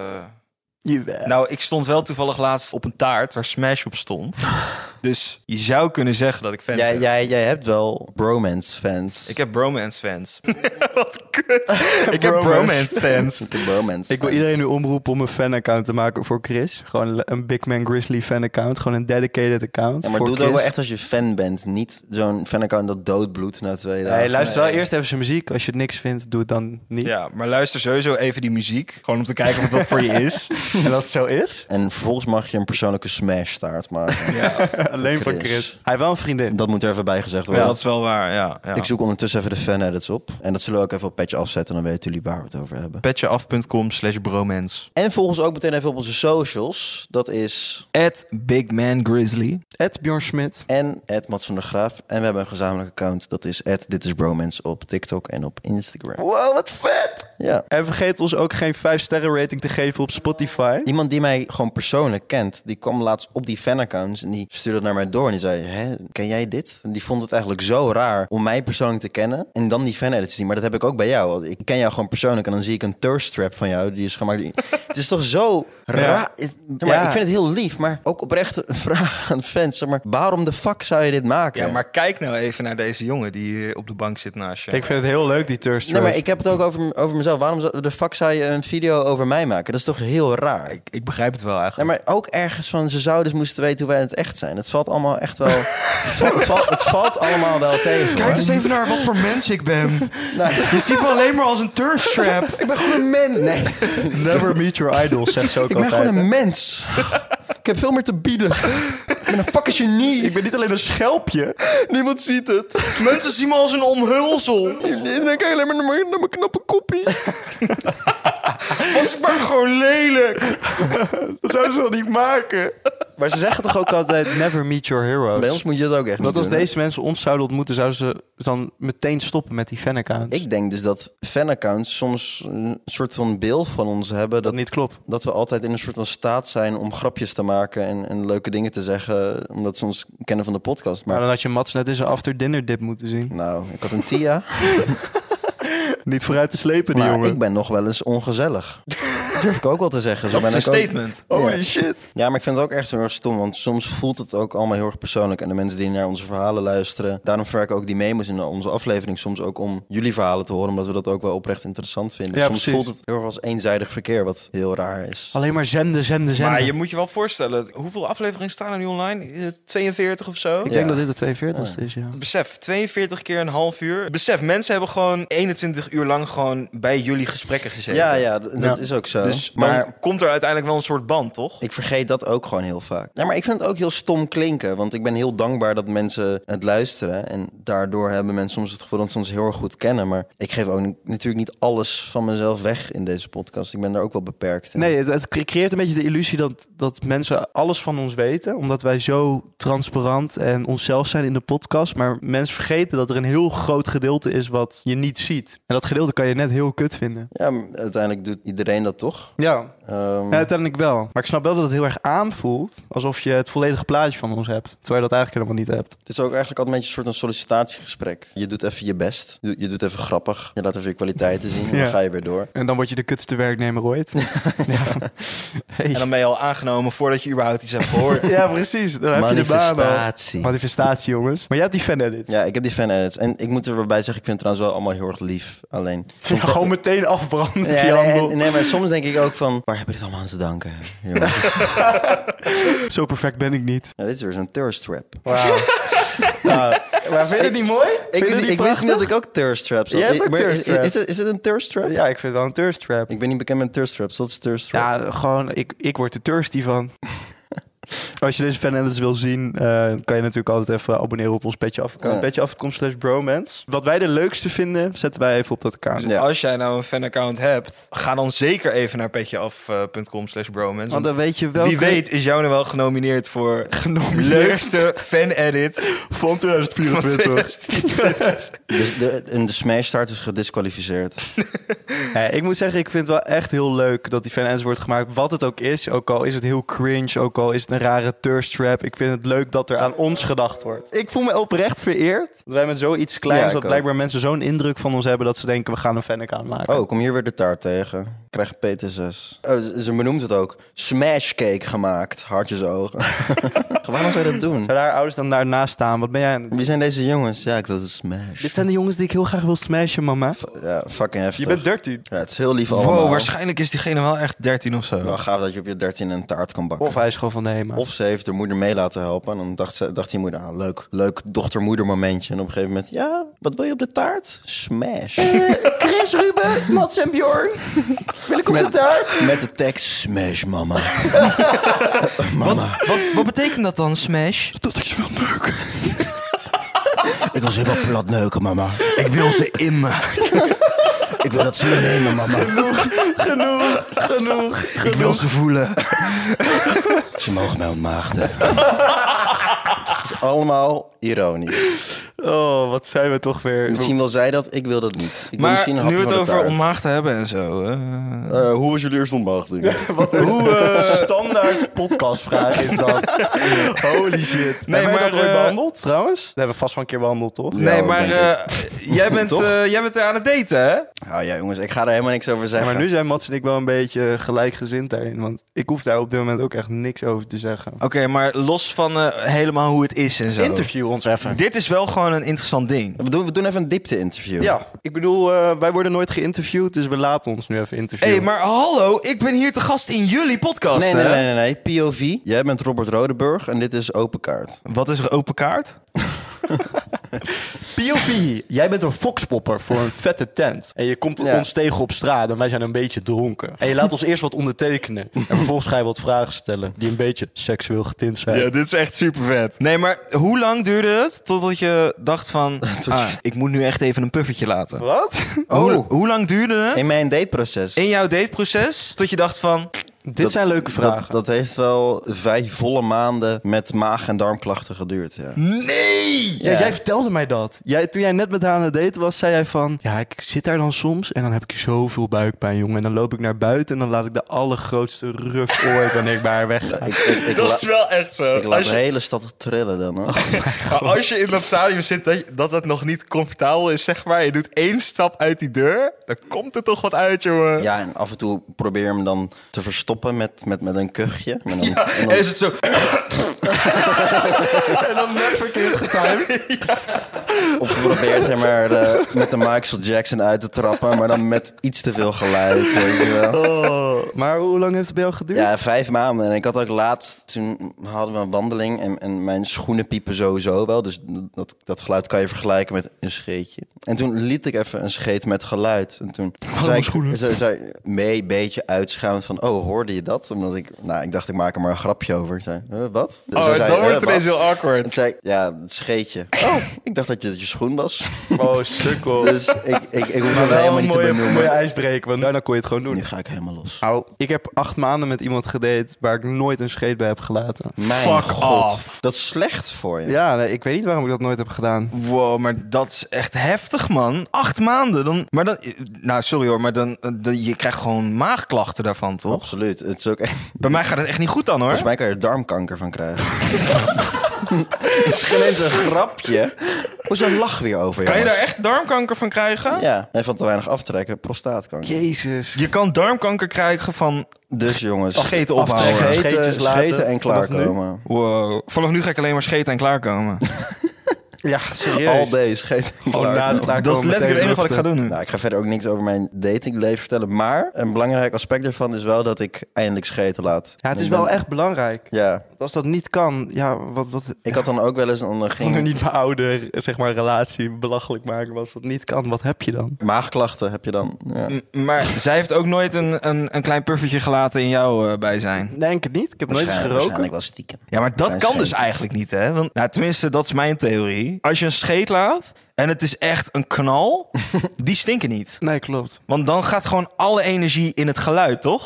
Speaker 1: Jawel.
Speaker 2: Nou, ik stond wel toevallig laatst op een taart waar Smash op stond. Dus je zou kunnen zeggen dat ik fans
Speaker 3: jij,
Speaker 2: heb.
Speaker 3: jij, jij hebt wel bromance-fans.
Speaker 2: Ik heb bromance fans. Wat kut. Ik heb
Speaker 1: Bromance.
Speaker 2: bromance fans.
Speaker 3: Ik heb bromance
Speaker 1: Ik wil
Speaker 3: fans.
Speaker 1: iedereen nu omroepen om een fan-account te maken voor Chris. Gewoon een Big Man Grizzly fan-account. Gewoon een dedicated account
Speaker 3: Ja, maar
Speaker 1: voor
Speaker 3: doe het ook
Speaker 1: Chris.
Speaker 3: wel echt als je fan bent. Niet zo'n fan-account dat doodbloedt na twee dagen.
Speaker 1: Nee, luister wel
Speaker 2: Nee.
Speaker 1: eerst even zijn muziek. Als je het niks vindt, doe het dan niet.
Speaker 2: Ja, maar luister sowieso even die muziek. Gewoon om te kijken of het wat voor je is.
Speaker 1: En als het zo is,
Speaker 3: En vervolgens mag je een persoonlijke smash-taart maken.
Speaker 2: Ja,
Speaker 1: alleen voor
Speaker 3: Chris.
Speaker 1: Chris. Hij heeft wel een vriendin.
Speaker 3: Dat moet er even bij gezegd
Speaker 2: ja,
Speaker 3: worden.
Speaker 2: dat is wel waar. Ja, ja.
Speaker 3: Ik zoek ondertussen even de fan-edits op. En dat zullen we ook even op Petje afzetten. Dan weten jullie waar we het over hebben.
Speaker 2: Petjeaf.com slash bromance.
Speaker 3: En volg ons ook meteen even op onze socials. Dat is
Speaker 2: At Big Man Grizzly.
Speaker 1: Ed Bjorn Smit.
Speaker 3: en at Mats van der Graaf. En we hebben een gezamenlijk account. Dat is at Dit is Bromance op TikTok en op Instagram.
Speaker 1: Wow, wat vet!
Speaker 3: Ja.
Speaker 1: En vergeet ons ook geen vijf sterren rating te geven op Spotify.
Speaker 3: Iemand die mij gewoon persoonlijk kent, die kwam laatst op die fanaccounts en die stuurde het naar mij door en die zei, hè, ken jij dit? En die vond het eigenlijk zo raar om mij persoonlijk te kennen en dan die fan-edits te zien. Maar dat heb ik ook bij jou. Ik ken jou gewoon persoonlijk en dan zie ik een thirst trap van jou die is gemaakt. Het is toch zo raar. Zeg maar,
Speaker 1: Ja.
Speaker 3: Ik vind het heel lief, maar ook oprecht een vraag aan fans. Zeg maar, waarom de fuck zou je dit maken?
Speaker 2: Ja, maar kijk nou even naar deze jongen die hier op de bank zit naast je.
Speaker 1: Ik vind het heel leuk, die thirst
Speaker 3: Nee,
Speaker 1: trap.
Speaker 3: maar ik heb het ook over, over mezelf. Waarom zou- de fuck zou je een video over mij maken? Dat is toch heel raar?
Speaker 2: Ik, ik begrijp het wel
Speaker 3: Nee,
Speaker 2: eigenlijk.
Speaker 3: maar ook ergens van, ze zouden dus moesten weten hoe wij in het echt zijn. Het valt allemaal echt wel... het, valt, het, valt, het valt allemaal wel tegen,
Speaker 2: Kijk
Speaker 3: hoor.
Speaker 2: eens even naar wat voor mens ik ben.
Speaker 3: Nou,
Speaker 2: Je ziet me alleen maar als een thirst trap.
Speaker 3: ik ben gewoon een mens. Nee,
Speaker 1: Never meet your idols, zegt ze ook
Speaker 3: ik ben
Speaker 1: altijd.
Speaker 3: gewoon een mens. Ik heb veel meer te bieden. Ik ben een fucking genie.
Speaker 1: Ik ben niet alleen een schelpje.
Speaker 3: Niemand ziet het.
Speaker 2: Mensen zien me als een omhulsel.
Speaker 3: Ik denk alleen maar naar mijn, naar mijn knappe koppie.
Speaker 2: Was maar gewoon lelijk.
Speaker 1: Dat zouden ze wel niet maken. Maar ze zeggen toch ook altijd never meet your heroes.
Speaker 3: Bij ons moet je dat ook echt
Speaker 1: Dat
Speaker 3: niet
Speaker 1: als
Speaker 3: doen, hè?
Speaker 1: deze mensen ons zouden ontmoeten, zouden ze dan meteen stoppen met die fanaccounts.
Speaker 3: Ik denk dus dat fanaccounts soms een soort van beeld van ons hebben.
Speaker 1: dat
Speaker 3: Dat,
Speaker 1: niet klopt.
Speaker 3: dat we altijd in een soort van staat zijn om grapjes te maken en, en leuke dingen te zeggen. Omdat ze ons kennen van de podcast.
Speaker 1: Maar
Speaker 3: Maar
Speaker 1: dan had je Mats net eens een after dinner dip moeten zien.
Speaker 3: nou, ik had een Tia.
Speaker 1: Niet vooruit te slepen, die
Speaker 3: Maar
Speaker 1: jongen.
Speaker 3: ik ben nog wel eens ongezellig. Durf ik ook wel te zeggen. Zo
Speaker 2: Dat
Speaker 3: ben
Speaker 2: is een
Speaker 3: ik ook.
Speaker 2: statement.
Speaker 1: Holy
Speaker 3: Ja.
Speaker 1: shit.
Speaker 3: Ja, maar ik vind het ook echt heel erg stom. Want soms voelt het ook allemaal heel erg persoonlijk. En de mensen die naar onze verhalen luisteren. Daarom verwerken ook die memo's in onze aflevering soms ook om jullie verhalen te horen. Omdat we dat ook wel oprecht interessant vinden.
Speaker 1: Ja,
Speaker 3: soms
Speaker 1: precies.
Speaker 3: voelt het heel erg als eenzijdig verkeer. Wat heel raar is.
Speaker 1: Alleen maar zenden, zenden, zenden.
Speaker 2: Maar je moet je wel voorstellen, hoeveel afleveringen staan er nu online? Eh, tweeënveertig of zo?
Speaker 1: Ik
Speaker 3: Ja.
Speaker 1: denk dat dit de tweeënveertigste is, ja.
Speaker 2: Besef, tweeënveertig keer een half uur. Besef, mensen hebben gewoon eenentwintig uur lang gewoon bij jullie gesprekken gezeten.
Speaker 3: Ja, ja, d- dat
Speaker 1: Ja.
Speaker 3: is ook zo.
Speaker 2: Dus
Speaker 3: maar
Speaker 2: dan komt er uiteindelijk wel een soort band, toch?
Speaker 3: ik vergeet dat ook gewoon heel vaak. Ja, maar ik vind het ook heel stom klinken. Want ik ben heel dankbaar dat mensen het luisteren. En daardoor hebben mensen soms het gevoel dat ze ons heel erg goed kennen. Maar ik geef ook n- natuurlijk niet alles van mezelf weg in deze podcast. Ik ben daar ook wel beperkt in.
Speaker 1: Nee, het, het creëert een beetje de illusie dat, dat mensen alles van ons weten. Omdat wij zo transparant en onszelf zijn in de podcast. Maar mensen vergeten dat er een heel groot gedeelte is wat je niet ziet. En dat gedeelte kan je net heel kut vinden.
Speaker 3: Ja, maar uiteindelijk doet iedereen dat toch?
Speaker 1: Ja,
Speaker 3: Ehm,
Speaker 1: ja, uiteindelijk wel. Maar ik snap wel dat het heel erg aanvoelt alsof je het volledige plaatje van ons hebt. Terwijl je dat eigenlijk helemaal niet hebt.
Speaker 3: Het is ook eigenlijk altijd een beetje een soort een sollicitatiegesprek. Je doet even je best. Je je doet even grappig. Je laat even je kwaliteiten zien. En
Speaker 1: Ja.
Speaker 3: dan ga je weer door.
Speaker 1: En dan word je de kutste werknemer ooit. ja. Hey.
Speaker 2: En dan ben je al aangenomen voordat je überhaupt iets hebt gehoord.
Speaker 1: ja, precies. Dan heb je de baan al.
Speaker 3: Manifestatie.
Speaker 1: Manifestatie, jongens. Maar jij hebt die fan-edit.
Speaker 3: Ja, ik heb die fan-edits. En ik moet er wel bij zeggen, ik vind het trouwens wel allemaal heel erg lief. Alleen...
Speaker 1: Ja, gewoon meteen afbranden,
Speaker 3: Ja,
Speaker 1: die
Speaker 3: nee,
Speaker 1: handel.
Speaker 3: en- nee, maar soms denk ik ook van... Waar heb je dit allemaal aan te danken? Jongens?
Speaker 1: Zo perfect ben ik niet.
Speaker 3: Ja, dit is weer zo'n thirst trap.
Speaker 1: Wauw. nou, maar vind je het niet mooi?
Speaker 3: Ik,
Speaker 1: Vind je
Speaker 3: wist,
Speaker 1: het niet
Speaker 3: ik wist niet
Speaker 1: prachtig?
Speaker 3: dat ik ook thirst traps had.
Speaker 1: Jij hebt ook
Speaker 3: Ik- maar
Speaker 1: thirst
Speaker 3: is,
Speaker 1: traps.
Speaker 3: is, het, is het een thirst trap?
Speaker 1: Ja, ik vind het wel een thirst trap.
Speaker 3: Ik ben niet bekend met thirst traps. Wat is thirst trap?
Speaker 1: Ja, gewoon, ik, ik word er thirsty van. Als je deze fan-edits wil zien, eh, kan je natuurlijk altijd even abonneren op ons Petje Af account.
Speaker 3: Ja.
Speaker 1: Petje af punt com slash bromance. Wat wij de leukste vinden, zetten wij even op dat account.
Speaker 2: Dus
Speaker 3: Ja.
Speaker 2: als jij nou een fanaccount hebt, ga dan zeker even naar petjeaf.com slash bromance.
Speaker 1: Want
Speaker 2: Want
Speaker 1: dan weet je welke...
Speaker 2: wie weet is jou nou wel genomineerd voor
Speaker 1: Genomineerd.
Speaker 2: leukste fan-edit
Speaker 1: van twintig
Speaker 2: van
Speaker 1: vierentwintig.
Speaker 2: tweeduizend
Speaker 3: Dus de, en de smash start is gedisqualificeerd.
Speaker 1: Ja, ik moet zeggen, ik vind het wel echt heel leuk dat die fan-edits wordt gemaakt. Wat het ook is, ook al is het heel cringe, ook al is het een rare thirst trap. Ik vind het leuk dat er aan ons gedacht wordt. Ik voel me oprecht vereerd dat wij met zoiets kleins,
Speaker 3: Ja, ik
Speaker 1: dat
Speaker 3: ook.
Speaker 1: blijkbaar mensen zo'n indruk van ons hebben dat ze denken, we gaan een fan-account maken.
Speaker 3: Oh, kom hier weer de taart tegen. Ik krijg P T zes. Oh, ze, ze benoemt het ook. Smash cake gemaakt. Hartjes ogen. Waarom zou je dat doen?
Speaker 1: Zouden haar ouders dan daarnaast staan? Wat ben jij aan het doen?
Speaker 3: Wie zijn deze jongens? Ja, ik dacht het smash.
Speaker 1: Dit zijn de jongens die ik heel graag wil smashen, mama.
Speaker 3: Ja, fucking heftig.
Speaker 1: Je bent dertien.
Speaker 3: Ja, het is heel lief allemaal.
Speaker 2: Wow, waarschijnlijk is diegene wel echt dertien of zo.
Speaker 3: Wel gaaf dat je op je dertien een taart kan bakken.
Speaker 1: Of hij is gewoon van de HEMA.
Speaker 3: Of ze heeft haar moeder mee laten helpen. En dan dacht, ze, dacht die moeder, ah, leuk, leuk dochter-moeder momentje. En op een gegeven moment, ja, wat wil je op de taart? Smash.
Speaker 1: Chris, Ruben, Mats en Bjorn. Wil ik op
Speaker 3: Met-
Speaker 1: de taart?
Speaker 3: Met de tekst, smash mama. mama,
Speaker 2: Wat, wat betekent dat dan, smash?
Speaker 1: Dat ik ze wil neuken.
Speaker 3: ik wil ze helemaal plat neuken, mama.
Speaker 2: Ik wil ze in me.
Speaker 3: Ik wil dat ze me nemen, mama.
Speaker 1: Genoeg, genoeg.
Speaker 2: Ik wil ze voelen.
Speaker 3: Ze mogen mij ontmaagden. Het is allemaal ironisch.
Speaker 1: Oh, wat zijn we toch weer...
Speaker 3: Misschien wil zij dat, ik wil dat niet. Ik wil
Speaker 2: Maar
Speaker 3: misschien een
Speaker 2: nu we
Speaker 3: hapje
Speaker 2: het
Speaker 3: van de
Speaker 2: over
Speaker 3: taart.
Speaker 2: ontmaagden hebben en zo. eh.
Speaker 3: Eh, hoe was jullie eerste ontmaagding?
Speaker 1: Wat een hoe, eh, standaard podcastvraag is dat. Holy shit.
Speaker 2: Nee,
Speaker 1: hebben we
Speaker 2: maar,
Speaker 1: dat ooit
Speaker 2: eh,
Speaker 1: behandeld, trouwens? Dat hebben we vast wel een keer behandeld, toch?
Speaker 3: Ja,
Speaker 2: nee,
Speaker 3: hoor,
Speaker 2: maar
Speaker 3: denk
Speaker 2: eh, jij, bent,
Speaker 3: Toch?
Speaker 2: eh, jij bent er aan het daten, hè?
Speaker 3: Nou ja, jongens, ik ga er helemaal niks over
Speaker 1: Ja,
Speaker 3: zeggen.
Speaker 1: maar nu zijn Mats en ik wel een beetje gelijkgezind daarin. Want ik hoef daar op dit moment ook echt niks over te zeggen.
Speaker 2: Oké, maar los van eh, helemaal hoe het is en zo.
Speaker 1: Interview ons even.
Speaker 2: Dit is wel gewoon een interessant ding.
Speaker 3: We doen, we doen even een diepte-interview.
Speaker 1: Ja, ik bedoel, eh, wij worden nooit geïnterviewd, dus we laten ons nu even
Speaker 2: Hé,
Speaker 1: interviewen.
Speaker 2: hey, maar hallo, ik ben hier te gast in jullie podcast,
Speaker 3: Nee, nee,
Speaker 2: hè?
Speaker 3: nee, nee, nee. P O V. Jij bent Robert Rodeburg en dit is Open Kaart.
Speaker 2: Wat is er open kaart?
Speaker 1: P O V, jij bent een foxpopper voor een vette tent. En je komt
Speaker 3: Ja.
Speaker 1: ons tegen op straat en wij zijn een beetje dronken. En je laat ons eerst wat ondertekenen. En vervolgens ga je wat vragen stellen die een beetje seksueel getint zijn.
Speaker 2: Ja, dit is echt super vet. Nee, maar hoe lang duurde het totdat je dacht van... ah, ik moet nu echt even een puffertje laten?
Speaker 1: Wat?
Speaker 2: Hoe,
Speaker 3: Oh.
Speaker 2: hoe lang duurde het
Speaker 3: In mijn dateproces.
Speaker 2: in jouw dateproces tot je dacht van...
Speaker 1: Dit zijn leuke vragen.
Speaker 3: Dat, dat heeft wel vijf volle maanden met maag- en darmklachten geduurd, ja.
Speaker 2: Nee!
Speaker 1: Ja,
Speaker 3: Ja.
Speaker 1: jij vertelde mij dat. Jij, toen jij net met haar aan het daten was, zei jij van... Ja, ik zit daar dan soms en dan heb ik zoveel buikpijn, jongen. En dan loop ik naar buiten en dan laat ik de allergrootste ruf ooit wanneer ik bij haar weg ga.
Speaker 3: Ik, ik, ik,
Speaker 2: Dat
Speaker 3: la-
Speaker 2: is wel echt zo.
Speaker 3: ik laat
Speaker 2: Als
Speaker 3: de
Speaker 2: je,
Speaker 3: hele stad trillen dan, hoor.
Speaker 2: maar als je in dat stadium zit dat, je- dat het nog niet comfortabel is, zeg maar... je doet één stap uit die deur, dan komt er toch wat uit, jongen.
Speaker 3: Ja, en af en toe probeer je hem dan te verstoppen met, met, met een kuchje. En dan,
Speaker 2: Ja,
Speaker 3: en dan-
Speaker 2: en is het zo...
Speaker 1: En dan net verkeerd getimed.
Speaker 3: Of je probeert hem er eh, met de Michael Jackson uit te trappen, maar dan met iets te veel geluid, weet je wel.
Speaker 1: Oh, maar hoe lang heeft het bij jou geduurd?
Speaker 3: Ja, vijf maanden. En ik had ook laatst, toen hadden we een wandeling en, en mijn schoenen piepen sowieso wel. Dus dat, dat geluid kan je vergelijken met een scheetje. En toen liet ik even een scheet met geluid. En toen zei ik,
Speaker 1: schoenen.
Speaker 3: zei, zei mee, beetje uitschuimend van, oh, hoorde je dat? Omdat ik, nou, ik dacht, ik maak er maar een grapje over. Ik zei, huh, wat? Dus
Speaker 2: Oh,
Speaker 3: hij zei,
Speaker 2: dan wordt
Speaker 3: "Huh,
Speaker 2: het ineens
Speaker 3: wat?"
Speaker 2: heel awkward.
Speaker 3: En zei ik, ja, het scheetje. Oh, ik dacht dat je, dat je schoen was.
Speaker 1: Oh, sukkel.
Speaker 3: Dus ik, ik, ik hoef
Speaker 1: maar
Speaker 3: het
Speaker 1: wel
Speaker 3: helemaal
Speaker 1: een
Speaker 3: niet te
Speaker 1: mooie,
Speaker 3: benoemen.
Speaker 1: mooie ijsbreker, want daarna kon je het gewoon doen.
Speaker 3: Nu ga ik helemaal los.
Speaker 1: Nou, ik heb acht maanden met iemand gedate waar ik nooit een scheet bij heb gelaten.
Speaker 3: Mijn
Speaker 2: Fuck
Speaker 3: god.
Speaker 2: off.
Speaker 3: Dat is slecht voor je.
Speaker 1: Ja, nee, ik weet niet waarom ik dat nooit heb gedaan.
Speaker 2: Wow, maar dat is echt heftig, man. Acht maanden. Dan, maar dan, nou, sorry hoor, maar dan, dan je krijgt gewoon maagklachten daarvan, toch?
Speaker 3: Absoluut. Het is ook echt...
Speaker 2: Bij mij gaat het echt niet goed dan, hoor.
Speaker 3: Volgens mij kan je er darmkanker van krijgen. Het is geen eens een grapje. Hoezo lach weer over,
Speaker 2: Kan je
Speaker 3: jongens?
Speaker 2: daar echt darmkanker van krijgen?
Speaker 3: Ja, en van te weinig aftrekken, prostaatkanker.
Speaker 1: Jezus.
Speaker 2: Je kan darmkanker krijgen van
Speaker 3: Dus jongens,
Speaker 2: scheten ophouden.
Speaker 1: aftrekken.
Speaker 3: scheten,
Speaker 1: Scheetjes laten.
Speaker 3: scheten en
Speaker 1: Vanaf
Speaker 3: klaarkomen.
Speaker 2: Wow. Vanaf nu ga ik alleen maar scheten en klaarkomen.
Speaker 1: Ja, serieus.
Speaker 3: All day scheten en
Speaker 1: Gewoon na het
Speaker 3: klaarkomen.
Speaker 1: klaarkomen
Speaker 2: Dat is letterlijk het
Speaker 1: meteen
Speaker 2: enige wat ik ga
Speaker 1: luchten.
Speaker 2: doen nu.
Speaker 3: Nou, ik ga verder ook niks over mijn datingleven vertellen. Maar een belangrijk aspect ervan is wel dat ik eindelijk scheten laat.
Speaker 1: Ja, het is
Speaker 3: Ik
Speaker 1: wel
Speaker 3: ben-
Speaker 1: echt belangrijk.
Speaker 3: Ja,
Speaker 1: Want als dat niet kan, ja, wat... wat
Speaker 3: ik had dan ook wel eens... Dan
Speaker 1: ging
Speaker 3: ging
Speaker 1: er niet mijn oude, zeg maar, relatie belachelijk maken. Maar als dat niet kan, wat heb je dan?
Speaker 3: maagklachten heb je dan. Ja.
Speaker 2: M- Maar zij heeft ook nooit een, een, een klein puffertje gelaten in jouw eh, bijzijn.
Speaker 1: Denk het niet. Ik heb nooit eens
Speaker 3: Waarschijnlijk-
Speaker 1: geroken.
Speaker 3: Waarschijnlijk wel stiekem.
Speaker 2: Ja, maar dat
Speaker 3: Klein
Speaker 2: kan dus
Speaker 3: scheetje.
Speaker 2: eigenlijk niet, hè? Want, nou, tenminste, dat is mijn theorie. Als je een scheet laat en het is echt een knal, die stinken niet.
Speaker 1: Nee, klopt.
Speaker 2: Want dan gaat gewoon alle energie in het geluid, toch?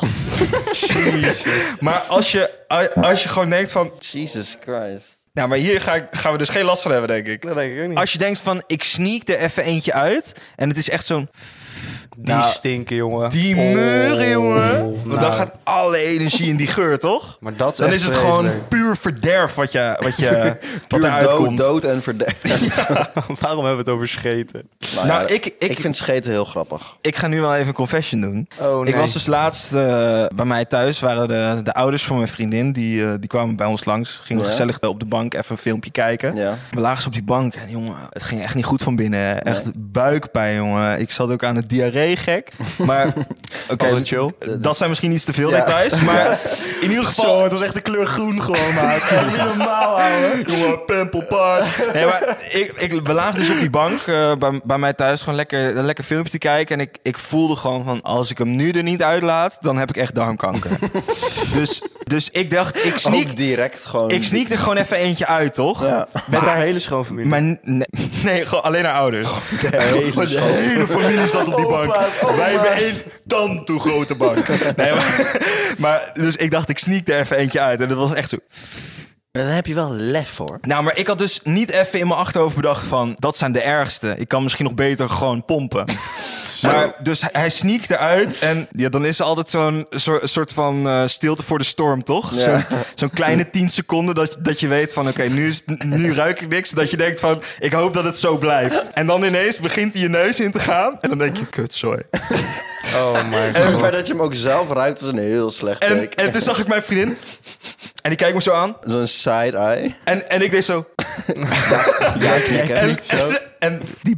Speaker 2: Maar als je, als je gewoon denkt van...
Speaker 3: Jesus Christ.
Speaker 2: Nou, maar hier ga ik, gaan we dus geen last van hebben, denk ik.
Speaker 1: Dat denk ik ook niet.
Speaker 2: Als je denkt van, ik sneak er even eentje uit en het is echt zo'n...
Speaker 1: Die
Speaker 2: Nou,
Speaker 1: stinken, jongen.
Speaker 2: Die
Speaker 1: Oh,
Speaker 2: meuren, jongen. Want
Speaker 1: nou.
Speaker 2: dan gaat alle energie in die geur, toch?
Speaker 1: Maar dat is
Speaker 2: Dan
Speaker 1: echt
Speaker 2: is het
Speaker 1: vreselijk.
Speaker 2: gewoon puur verderf wat, je, wat, je, wat
Speaker 3: Puur
Speaker 2: eruit
Speaker 3: dood,
Speaker 2: komt.
Speaker 3: dood en verderf.
Speaker 1: Waarom hebben we het over scheten?
Speaker 3: Nou,
Speaker 2: Nou,
Speaker 3: ja,
Speaker 2: ik- ik-
Speaker 3: ik vind scheten heel grappig.
Speaker 2: Ik ga nu wel even een confession doen.
Speaker 1: Oh, nee.
Speaker 2: Ik was dus laatst eh, bij mij thuis, waren de, de ouders van mijn vriendin, die, eh, die kwamen bij ons langs. Gingen we
Speaker 3: Ja.
Speaker 2: gezellig op de bank even een filmpje kijken.
Speaker 3: Ja.
Speaker 2: We lagen ze op die bank en jongen, het ging echt niet goed van binnen. Echt buikpijn, jongen. Ik zat ook aan het diarree gek. Maar oké,
Speaker 1: Altijd chill.
Speaker 2: dat zijn misschien iets te veel
Speaker 3: Ja.
Speaker 2: details. Maar in ieder geval...
Speaker 1: Zo, het was echt de kleur groen gewoon, maat. Echt niet normaal, ouwe.
Speaker 2: Jongen, pimpelpaas. Nee, maar ik, ik, we lagen dus op die bank eh, bij, bij mij thuis gewoon lekker, een lekker filmpje te kijken. En ik, ik voelde gewoon van, als ik hem nu er niet uitlaat, dan heb ik echt darmkanker. dus, dus ik dacht, ik sneak,
Speaker 3: Ook direct gewoon...
Speaker 2: ik sneak er gewoon even eentje uit, toch?
Speaker 3: Ja.
Speaker 1: Met haar hele schoonfamilie.
Speaker 2: Maar n- nee, nee, gewoon alleen haar ouders.
Speaker 3: De hele
Speaker 2: Gewoon de hele familie zat op die bank.
Speaker 1: Opa's, opa's.
Speaker 2: Wij hebben één tand toe grote bank. Nee, maar, maar dus ik dacht, ik sneak er even eentje uit. En dat was echt zo...
Speaker 3: Dan heb je wel lef voor.
Speaker 2: Nou, maar ik had dus niet even in mijn achterhoofd bedacht van... dat zijn de ergste. Ik kan misschien nog beter gewoon pompen. Maar dus hij, hij sneakt eruit en ja, dan is er altijd zo'n zo, soort van uh, stilte voor de storm, toch?
Speaker 3: Ja.
Speaker 2: Zo'n zo'n kleine tien seconden dat, dat je weet van... oké, nu, is- nu ruik ik niks. Dat je denkt van, ik hoop dat het zo blijft. En dan ineens begint hij je neus in te gaan. En dan denk je, kutzooi.
Speaker 1: Oh my
Speaker 3: En
Speaker 1: god.
Speaker 3: maar dat je hem ook zelf ruikt is een heel slecht
Speaker 2: En,
Speaker 3: teken.
Speaker 2: en toen zag ik mijn vriendin. En die kijkt me zo aan.
Speaker 3: Zo'n side-eye.
Speaker 2: En, en ik deed zo...
Speaker 3: Ja, knikken.
Speaker 2: En, en, ze- en die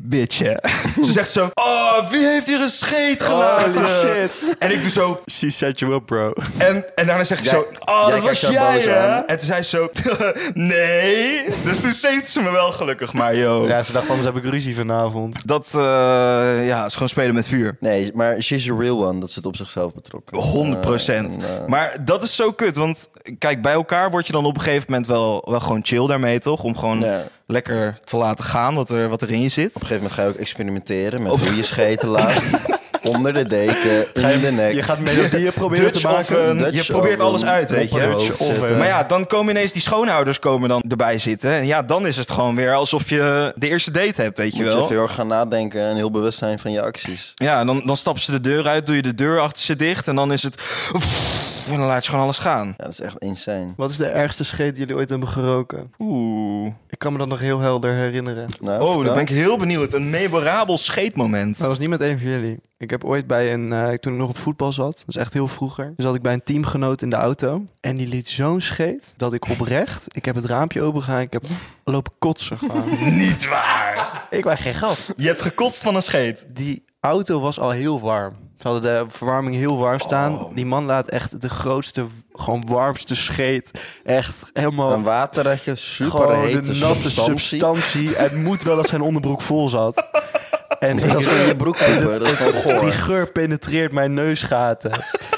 Speaker 2: bitch, hè. Ze zegt zo, oh, wie heeft hier een scheet gelaten?
Speaker 1: Holy shit.
Speaker 2: En ik doe zo...
Speaker 1: She set you up, bro.
Speaker 2: En, en daarna zeg ik
Speaker 3: Jij-
Speaker 2: zo, oh,
Speaker 3: jij
Speaker 2: dat was
Speaker 3: kijkt zo
Speaker 2: jij,
Speaker 3: boos
Speaker 2: hè?
Speaker 3: aan.
Speaker 2: En toen zei ze zo, nee. Dus toen saved ze me wel gelukkig, maar yo.
Speaker 1: Ja, ze dacht, anders heb ik ruzie vanavond.
Speaker 2: Dat uh, ja, is gewoon spelen met vuur.
Speaker 3: Nee, maar she's a real one. Dat zit op zichzelf betrokken.
Speaker 2: honderd procent.
Speaker 3: Uh, en, uh,
Speaker 2: Maar dat is zo kut, want kijk, bij elkaar word je dan op een gegeven moment wel, wel gewoon chill daarmee, toch? Om gewoon
Speaker 3: ja.
Speaker 2: lekker te laten gaan wat er, wat er in je zit.
Speaker 3: Op een gegeven moment ga je ook experimenteren met hoe je scheten laat. Onder de deken, in de nek.
Speaker 1: Je gaat melodieën proberen
Speaker 2: Dutch
Speaker 1: te maken.
Speaker 2: oven,
Speaker 3: Dutch
Speaker 2: je probeert
Speaker 3: oven,
Speaker 2: alles uit, weet
Speaker 3: op
Speaker 2: je.
Speaker 3: het hoofd
Speaker 1: Dutch oven.
Speaker 3: zitten.
Speaker 2: Maar ja, dan komen ineens die schoonouders komen dan erbij zitten. En ja, dan is het gewoon weer alsof je de eerste date hebt, weet je
Speaker 3: Moet je
Speaker 2: wel.
Speaker 3: even heel erg gaan nadenken en heel bewust zijn van je acties.
Speaker 2: Ja, dan, dan stappen ze de deur uit, doe je de deur achter ze dicht en dan is het... En dan laat je gewoon alles gaan.
Speaker 3: Ja, dat is echt insane.
Speaker 1: Wat is de ergste scheet die jullie ooit hebben geroken?
Speaker 2: Oeh.
Speaker 1: Ik kan me dat nog heel helder herinneren.
Speaker 3: Nou,
Speaker 2: Oh,
Speaker 3: vertel.
Speaker 2: dan ben ik heel benieuwd. Een memorabel scheetmoment.
Speaker 1: Dat was niet met een van jullie. Ik heb ooit bij een... uh, toen ik nog op voetbal zat, dat is echt heel vroeger... dus zat ik bij een teamgenoot in de auto. En die liet zo'n scheet dat ik oprecht... ik heb het raampje opengegaan, ik heb lopen kotsen gewoon.
Speaker 2: Niet waar.
Speaker 1: Ik was geen grap.
Speaker 2: Je hebt gekotst van een scheet.
Speaker 1: Die auto was al heel warm. Ze hadden de verwarming heel warm staan.
Speaker 2: Oh.
Speaker 1: Die man laat echt de grootste, gewoon warmste scheet. Echt helemaal...
Speaker 3: Een waterretje, super
Speaker 1: gewoon
Speaker 3: hete
Speaker 1: de natte
Speaker 3: substantie.
Speaker 1: substantie. Het moet wel dat zijn onderbroek vol zat. En
Speaker 3: Dat is
Speaker 1: ik-
Speaker 3: gewoon je broek poepen, dat is gewoon goor.
Speaker 1: die geur penetreert mijn neusgaten.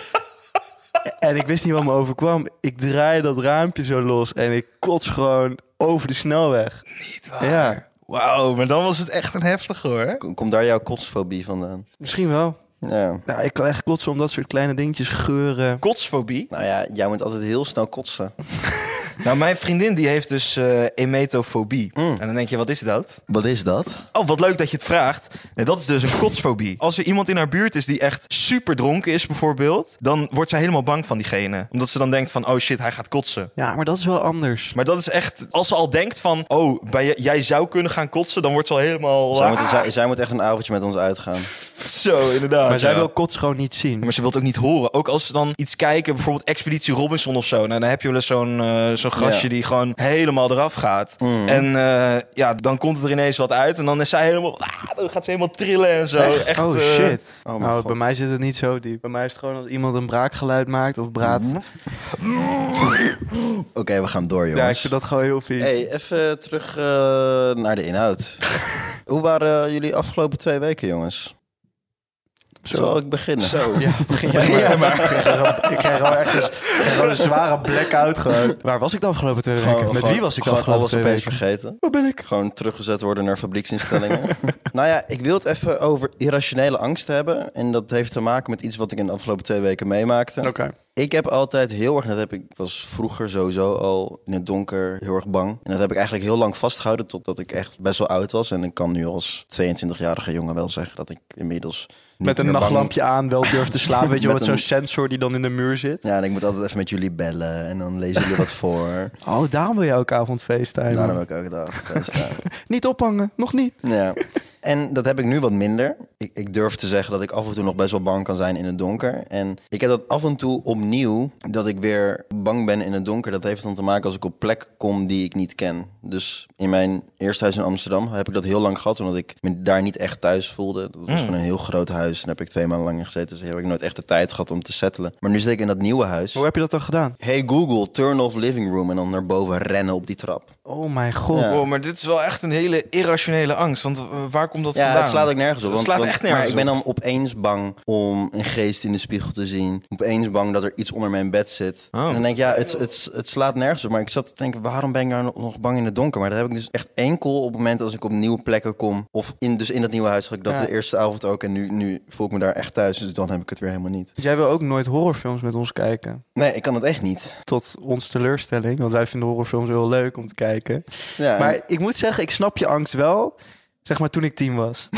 Speaker 1: En ik wist niet wat me overkwam. Ik draai dat raampje zo los en ik kots gewoon over de snelweg.
Speaker 2: Niet waar.
Speaker 1: Ja,
Speaker 2: Wauw, maar dan was het echt een heftige hoor.
Speaker 3: Kom- Komt daar jouw kotsfobie vandaan?
Speaker 1: misschien wel.
Speaker 3: Ja.
Speaker 1: Ja, ik kan echt kotsen om dat soort kleine dingetjes, geuren.
Speaker 2: Kotsfobie.
Speaker 3: Nou ja, jij moet altijd heel snel kotsen.
Speaker 2: Nou, mijn vriendin die heeft dus uh, emetofobie.
Speaker 3: Mm.
Speaker 2: En dan denk je, wat is dat?
Speaker 3: Wat is dat?
Speaker 2: Oh, wat leuk dat je het vraagt. Nee, dat is dus een kotsfobie. Als er iemand in haar buurt is die echt super dronken is bijvoorbeeld... dan wordt zij helemaal bang van diegene. Omdat ze dan denkt van, oh shit, hij gaat kotsen.
Speaker 1: Ja, maar dat is wel anders.
Speaker 2: Maar dat is echt... Als ze al denkt van, oh, bij je, jij zou kunnen gaan kotsen... dan wordt ze al helemaal...
Speaker 3: Zij
Speaker 2: ah,
Speaker 3: moet, zij, zij moet echt een avondje met ons uitgaan.
Speaker 2: Zo, inderdaad.
Speaker 1: Maar zij
Speaker 2: ja.
Speaker 1: wil kots gewoon niet zien.
Speaker 2: Maar ze wil het ook niet horen. Ook als ze dan iets kijken, bijvoorbeeld Expeditie Robinson of zo. Nou, dan heb je wel eens zo'n uh, zo'n gastje
Speaker 3: Ja.
Speaker 2: die gewoon helemaal eraf gaat.
Speaker 3: Mm.
Speaker 2: En uh, ja, dan komt het er ineens wat uit. En dan is zij helemaal... Ah, dan gaat ze helemaal trillen en zo.
Speaker 3: Echt?
Speaker 2: Echt,
Speaker 1: Oh
Speaker 2: uh,
Speaker 1: shit.
Speaker 3: Oh, mijn
Speaker 1: nou,
Speaker 3: God.
Speaker 1: bij mij zit het niet zo diep. Bij mij is het gewoon als iemand een braakgeluid maakt of praat.
Speaker 3: Oké, okay, we gaan door, jongens.
Speaker 1: Ja, ik vind dat gewoon heel vies.
Speaker 3: Hey, even terug uh, naar de inhoud. Hoe waren uh, jullie afgelopen twee weken, jongens?
Speaker 1: Zo.
Speaker 3: Zal ik beginnen?
Speaker 2: Zo.
Speaker 1: Ja, begin jij
Speaker 2: Begin jij maar.
Speaker 1: Ik krijg gewoon- ik krijg gewoon echt een, ik krijg gewoon een zware blackout gewoon. Waar was ik de afgelopen twee weken?
Speaker 3: Gewoon-
Speaker 1: Met
Speaker 3: gewoon-
Speaker 1: wie was ik de
Speaker 3: gewoon
Speaker 1: afgelopen
Speaker 3: alles
Speaker 1: twee
Speaker 3: opeens
Speaker 1: weken?
Speaker 3: vergeten.
Speaker 1: Waar ben ik?
Speaker 3: Gewoon teruggezet worden naar fabrieksinstellingen. Nou ja, ik wil het even over irrationele angst hebben. En dat heeft te maken met iets wat ik in de afgelopen twee weken meemaakte.
Speaker 1: Oké.
Speaker 3: Ik heb altijd heel erg, dat heb ik, was vroeger sowieso al in het donker heel erg bang. En dat heb ik eigenlijk heel lang vastgehouden totdat ik echt best wel oud was. En ik kan nu als tweeëntwintigjarige jongen wel zeggen dat ik inmiddels niet
Speaker 1: Met een
Speaker 3: meer bang-
Speaker 1: nachtlampje aan wel durf te slapen. Weet je wel,
Speaker 3: Met
Speaker 1: met zo'n
Speaker 3: een-
Speaker 1: sensor die dan in de muur zit.
Speaker 3: Ja, en ik moet altijd even met jullie bellen en dan lezen jullie wat voor.
Speaker 1: Oh, daarom wil je elke avond FaceTime.
Speaker 3: Daarom heb ik elke dag FaceTime.
Speaker 1: Niet ophangen, nog niet.
Speaker 3: Ja. En dat heb ik nu wat minder. Ik, ik durf te zeggen dat ik af en toe nog best wel bang kan zijn in het donker. En ik heb dat af en toe opnieuw, dat ik weer bang ben in het donker. Dat heeft dan te maken als ik op plekken kom die ik niet ken. Dus in mijn eerste huis in Amsterdam heb ik dat heel lang gehad, omdat ik me daar niet echt thuis voelde. Dat was
Speaker 2: Mm.
Speaker 3: gewoon een heel groot huis. En daar heb ik twee maanden lang in gezeten. Dus heb ik nooit echt de tijd gehad om te settelen. Maar nu zit ik in dat nieuwe huis.
Speaker 1: Hoe heb je dat dan gedaan?
Speaker 3: Hey Google, turn off living room. En dan naar boven rennen op die trap.
Speaker 1: Oh mijn god.
Speaker 3: Ja.
Speaker 2: Oh, maar dit is wel echt een hele irrationele angst. Want uh, waar komt dat
Speaker 3: Ja,
Speaker 2: vandaan?
Speaker 3: het slaat ook nergens op.
Speaker 2: Het
Speaker 3: Want,
Speaker 2: slaat
Speaker 3: want-
Speaker 2: echt nergens
Speaker 3: maar ik ben
Speaker 2: op.
Speaker 3: dan opeens bang om een geest in de spiegel te zien. Opeens bang dat er iets onder mijn bed zit.
Speaker 2: Oh.
Speaker 3: En dan denk ik, ja, het, het, het slaat nergens op. Maar ik zat te denken, waarom ben ik nou nog bang in het donker? Maar dat heb ik dus echt enkel op het moment als ik op nieuwe plekken kom. Of in, dus in dat nieuwe huis had ik dat
Speaker 1: Ja.
Speaker 3: de eerste avond ook. En nu, nu voel ik me daar echt thuis. Dus dan heb ik het weer helemaal niet.
Speaker 1: Dus jij wil ook nooit horrorfilms met ons kijken?
Speaker 3: Nee, ik kan het echt niet.
Speaker 1: Tot ons teleurstelling. Want wij vinden horrorfilms heel leuk om te kijken.
Speaker 3: Ja, en-
Speaker 1: Maar ik moet zeggen, ik snap je angst wel. Zeg maar toen ik tien was.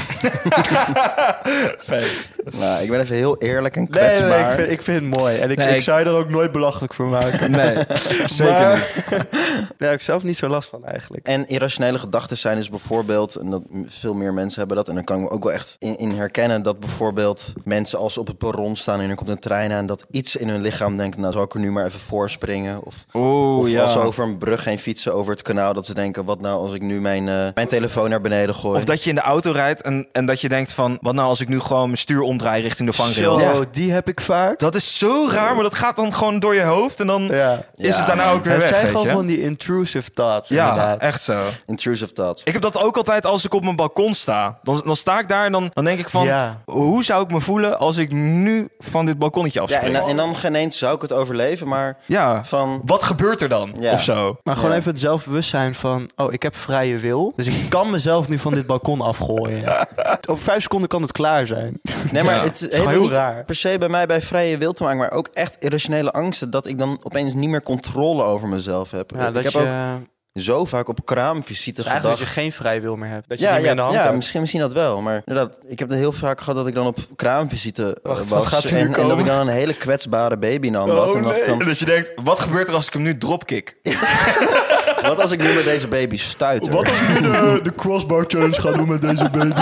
Speaker 3: nou, ik ben even heel eerlijk en
Speaker 1: Nee, nee,
Speaker 3: kwetsbaar.
Speaker 1: nee, ik, vind, ik vind het mooi. En ik,
Speaker 2: Nee,
Speaker 1: ik
Speaker 2: ik-
Speaker 1: zou je er ook nooit belachelijk voor maken.
Speaker 3: Nee, zeker
Speaker 1: Maar-
Speaker 3: niet.
Speaker 1: Daar heb ik zelf niet zo last van eigenlijk.
Speaker 3: En irrationele gedachten zijn dus bijvoorbeeld, en dat veel meer mensen hebben dat, en dan kan ik me ook wel echt in, in herkennen, dat bijvoorbeeld mensen als ze op het perron staan en er komt een trein aan, dat iets in hun lichaam denkt, nou zal ik er nu maar even voor springen. Of,
Speaker 2: Oeh,
Speaker 3: of
Speaker 2: ja.
Speaker 3: als ze over een brug heen fietsen over het kanaal, dat ze denken, wat nou als ik nu mijn, uh, mijn telefoon naar beneden gooi gooi.
Speaker 2: Of dat je in de auto rijdt en, en dat je denkt van... wat nou als ik nu gewoon mijn stuur omdraai richting de vangrail?
Speaker 1: Zo,
Speaker 3: Ja.
Speaker 1: die heb ik vaak.
Speaker 2: Dat is zo raar, maar dat gaat dan gewoon door je hoofd... en dan
Speaker 1: Ja.
Speaker 2: is
Speaker 3: Ja.
Speaker 2: het daarna ook weer
Speaker 1: Het
Speaker 2: weg,
Speaker 1: zijn
Speaker 2: weet
Speaker 1: gewoon
Speaker 2: je?
Speaker 1: van die intrusive thoughts,
Speaker 2: Ja,
Speaker 1: inderdaad.
Speaker 2: echt zo.
Speaker 3: Intrusive thoughts.
Speaker 2: Ik heb dat ook altijd als ik op mijn balkon sta. Dan, dan sta ik daar en dan, dan denk ik van...
Speaker 1: Ja.
Speaker 2: hoe zou ik me voelen als ik nu van dit balkonnetje
Speaker 3: Ja,
Speaker 2: afspring?
Speaker 3: en, en dan geen eens zou ik het overleven, maar
Speaker 2: Ja,
Speaker 3: van...
Speaker 2: wat gebeurt er dan?
Speaker 3: Ja.
Speaker 2: Of zo.
Speaker 1: Maar gewoon
Speaker 3: Ja.
Speaker 1: even het zelfbewustzijn van... oh, ik heb vrije wil. Dus ik kan mezelf nu van dit balkon afgooien. Over vijf seconden kan het klaar zijn.
Speaker 3: Nee, maar
Speaker 2: Ja.
Speaker 3: het
Speaker 1: is
Speaker 3: heeft
Speaker 1: heel
Speaker 3: niet
Speaker 1: raar.
Speaker 3: per se bij mij bij vrije wil te maken, maar ook echt irrationele angsten dat ik dan opeens niet meer controle over mezelf heb.
Speaker 1: Ja,
Speaker 3: ik
Speaker 1: dat
Speaker 3: heb
Speaker 1: je,
Speaker 3: ook
Speaker 1: dus
Speaker 3: zo vaak op kraamvisite
Speaker 1: eigenlijk
Speaker 3: gedacht.
Speaker 1: dat je geen vrije wil meer hebt. Dat je
Speaker 3: Ja,
Speaker 1: niet meer
Speaker 3: ja,
Speaker 1: in de hand
Speaker 3: ja
Speaker 1: hebt.
Speaker 3: misschien, misschien dat wel. Maar inderdaad, ik heb het heel vaak gehad dat ik dan op kraamvisite eh,
Speaker 1: Wacht, wat
Speaker 3: was.
Speaker 1: gaat er nu
Speaker 3: en, en dat
Speaker 1: komen?
Speaker 3: ik dan een hele kwetsbare baby in de hand had.
Speaker 1: Oh,
Speaker 3: en dacht
Speaker 1: nee.
Speaker 3: dan,
Speaker 2: Dus je denkt, wat gebeurt er als ik hem nu dropkick?
Speaker 3: wat als ik nu met deze baby stuiter?
Speaker 1: Wat als ik nu de, de crossbar challenge ga doen met deze baby?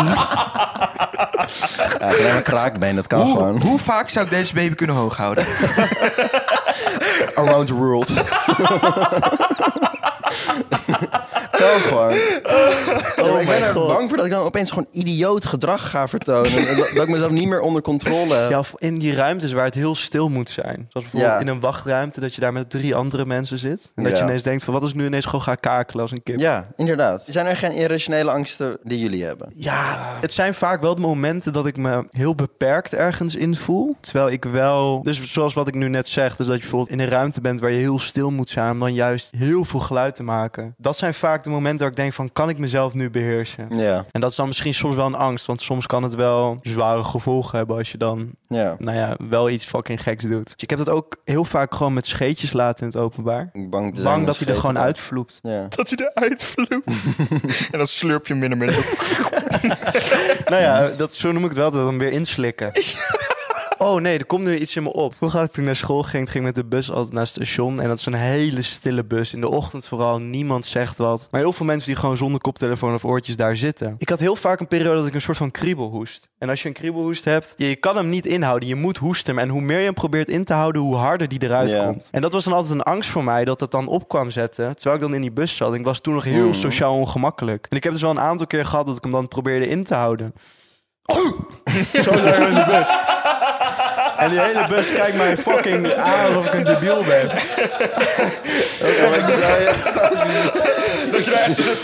Speaker 3: Ja, gewoon een kraakbeen, dat kan
Speaker 2: Hoe,
Speaker 3: gewoon.
Speaker 2: hoe vaak zou ik deze baby kunnen hoog houden?
Speaker 3: Around the world. kan gewoon. Ja, maar ik ben
Speaker 1: mijn
Speaker 3: er
Speaker 1: God.
Speaker 3: bang voor dat ik dan opeens gewoon idioot gedrag ga vertonen. En dat, dat ik mezelf niet meer onder controle heb.
Speaker 1: Ja, of in die ruimtes waar het heel stil moet zijn. Zoals bijvoorbeeld
Speaker 3: Ja.
Speaker 1: in een wachtruimte, dat je daar met drie andere mensen zit. En dat
Speaker 3: Ja.
Speaker 1: je ineens denkt van, wat als ik nu ineens gewoon ga kakelen als een kip?
Speaker 3: Ja, inderdaad. Zijn er geen irrationele angsten die jullie hebben?
Speaker 1: Ja, het zijn vaak wel de momenten dat ik me heel beperkt ergens in voel. Terwijl ik wel, dus zoals wat ik nu net zeg, dus dat je bijvoorbeeld in een ruimte bent waar je heel stil moet zijn, om dan juist heel veel geluid te maken. Dat zijn vaak de momenten dat ik denk van, kan ik mezelf nu beheersen?
Speaker 3: Ja,
Speaker 1: En dat is dan misschien soms wel een angst, want soms kan het wel zware gevolgen hebben als je dan,
Speaker 3: ja.
Speaker 1: nou ja, wel iets fucking geks doet. Ik heb dat ook heel vaak gewoon met scheetjes laten in het openbaar.
Speaker 3: Ik bang te zijn
Speaker 1: Bang dat hij er
Speaker 3: scheten
Speaker 1: gewoon
Speaker 3: gaat.
Speaker 1: uitvloept.
Speaker 3: Ja.
Speaker 2: Dat hij eruit vloept. En dan slurp je hem in een minuut.
Speaker 1: Nou ja, dat, zo noem ik het wel, dat dan weer inslikken. Oh nee, er komt nu iets in me op. Hoe gaat het toen naar school ging? Ik ging met de bus altijd naar het station. En dat is een hele stille bus. In de ochtend vooral, niemand zegt wat. Maar heel veel mensen die gewoon zonder koptelefoon of oortjes daar zitten. Ik had heel vaak een periode dat ik een soort van kriebelhoest. En als je een kriebelhoest hebt, je, je kan hem niet inhouden. Je moet hoesten. En hoe meer je hem probeert in te houden, hoe harder die eruit
Speaker 3: Ja.
Speaker 1: komt. En dat was dan altijd een angst voor mij, dat het dan op kwam zetten. Terwijl ik dan in die bus zat. En ik was toen nog heel
Speaker 3: Mm.
Speaker 1: sociaal ongemakkelijk. En ik heb dus wel een aantal keer gehad dat ik hem dan probeerde in te houden. Zo zijn we in de bus. En die hele bus kijkt mij fucking aan alsof ik een debiel ben.
Speaker 3: Ja, maar ik zou je-
Speaker 2: Dat je daar echt zo...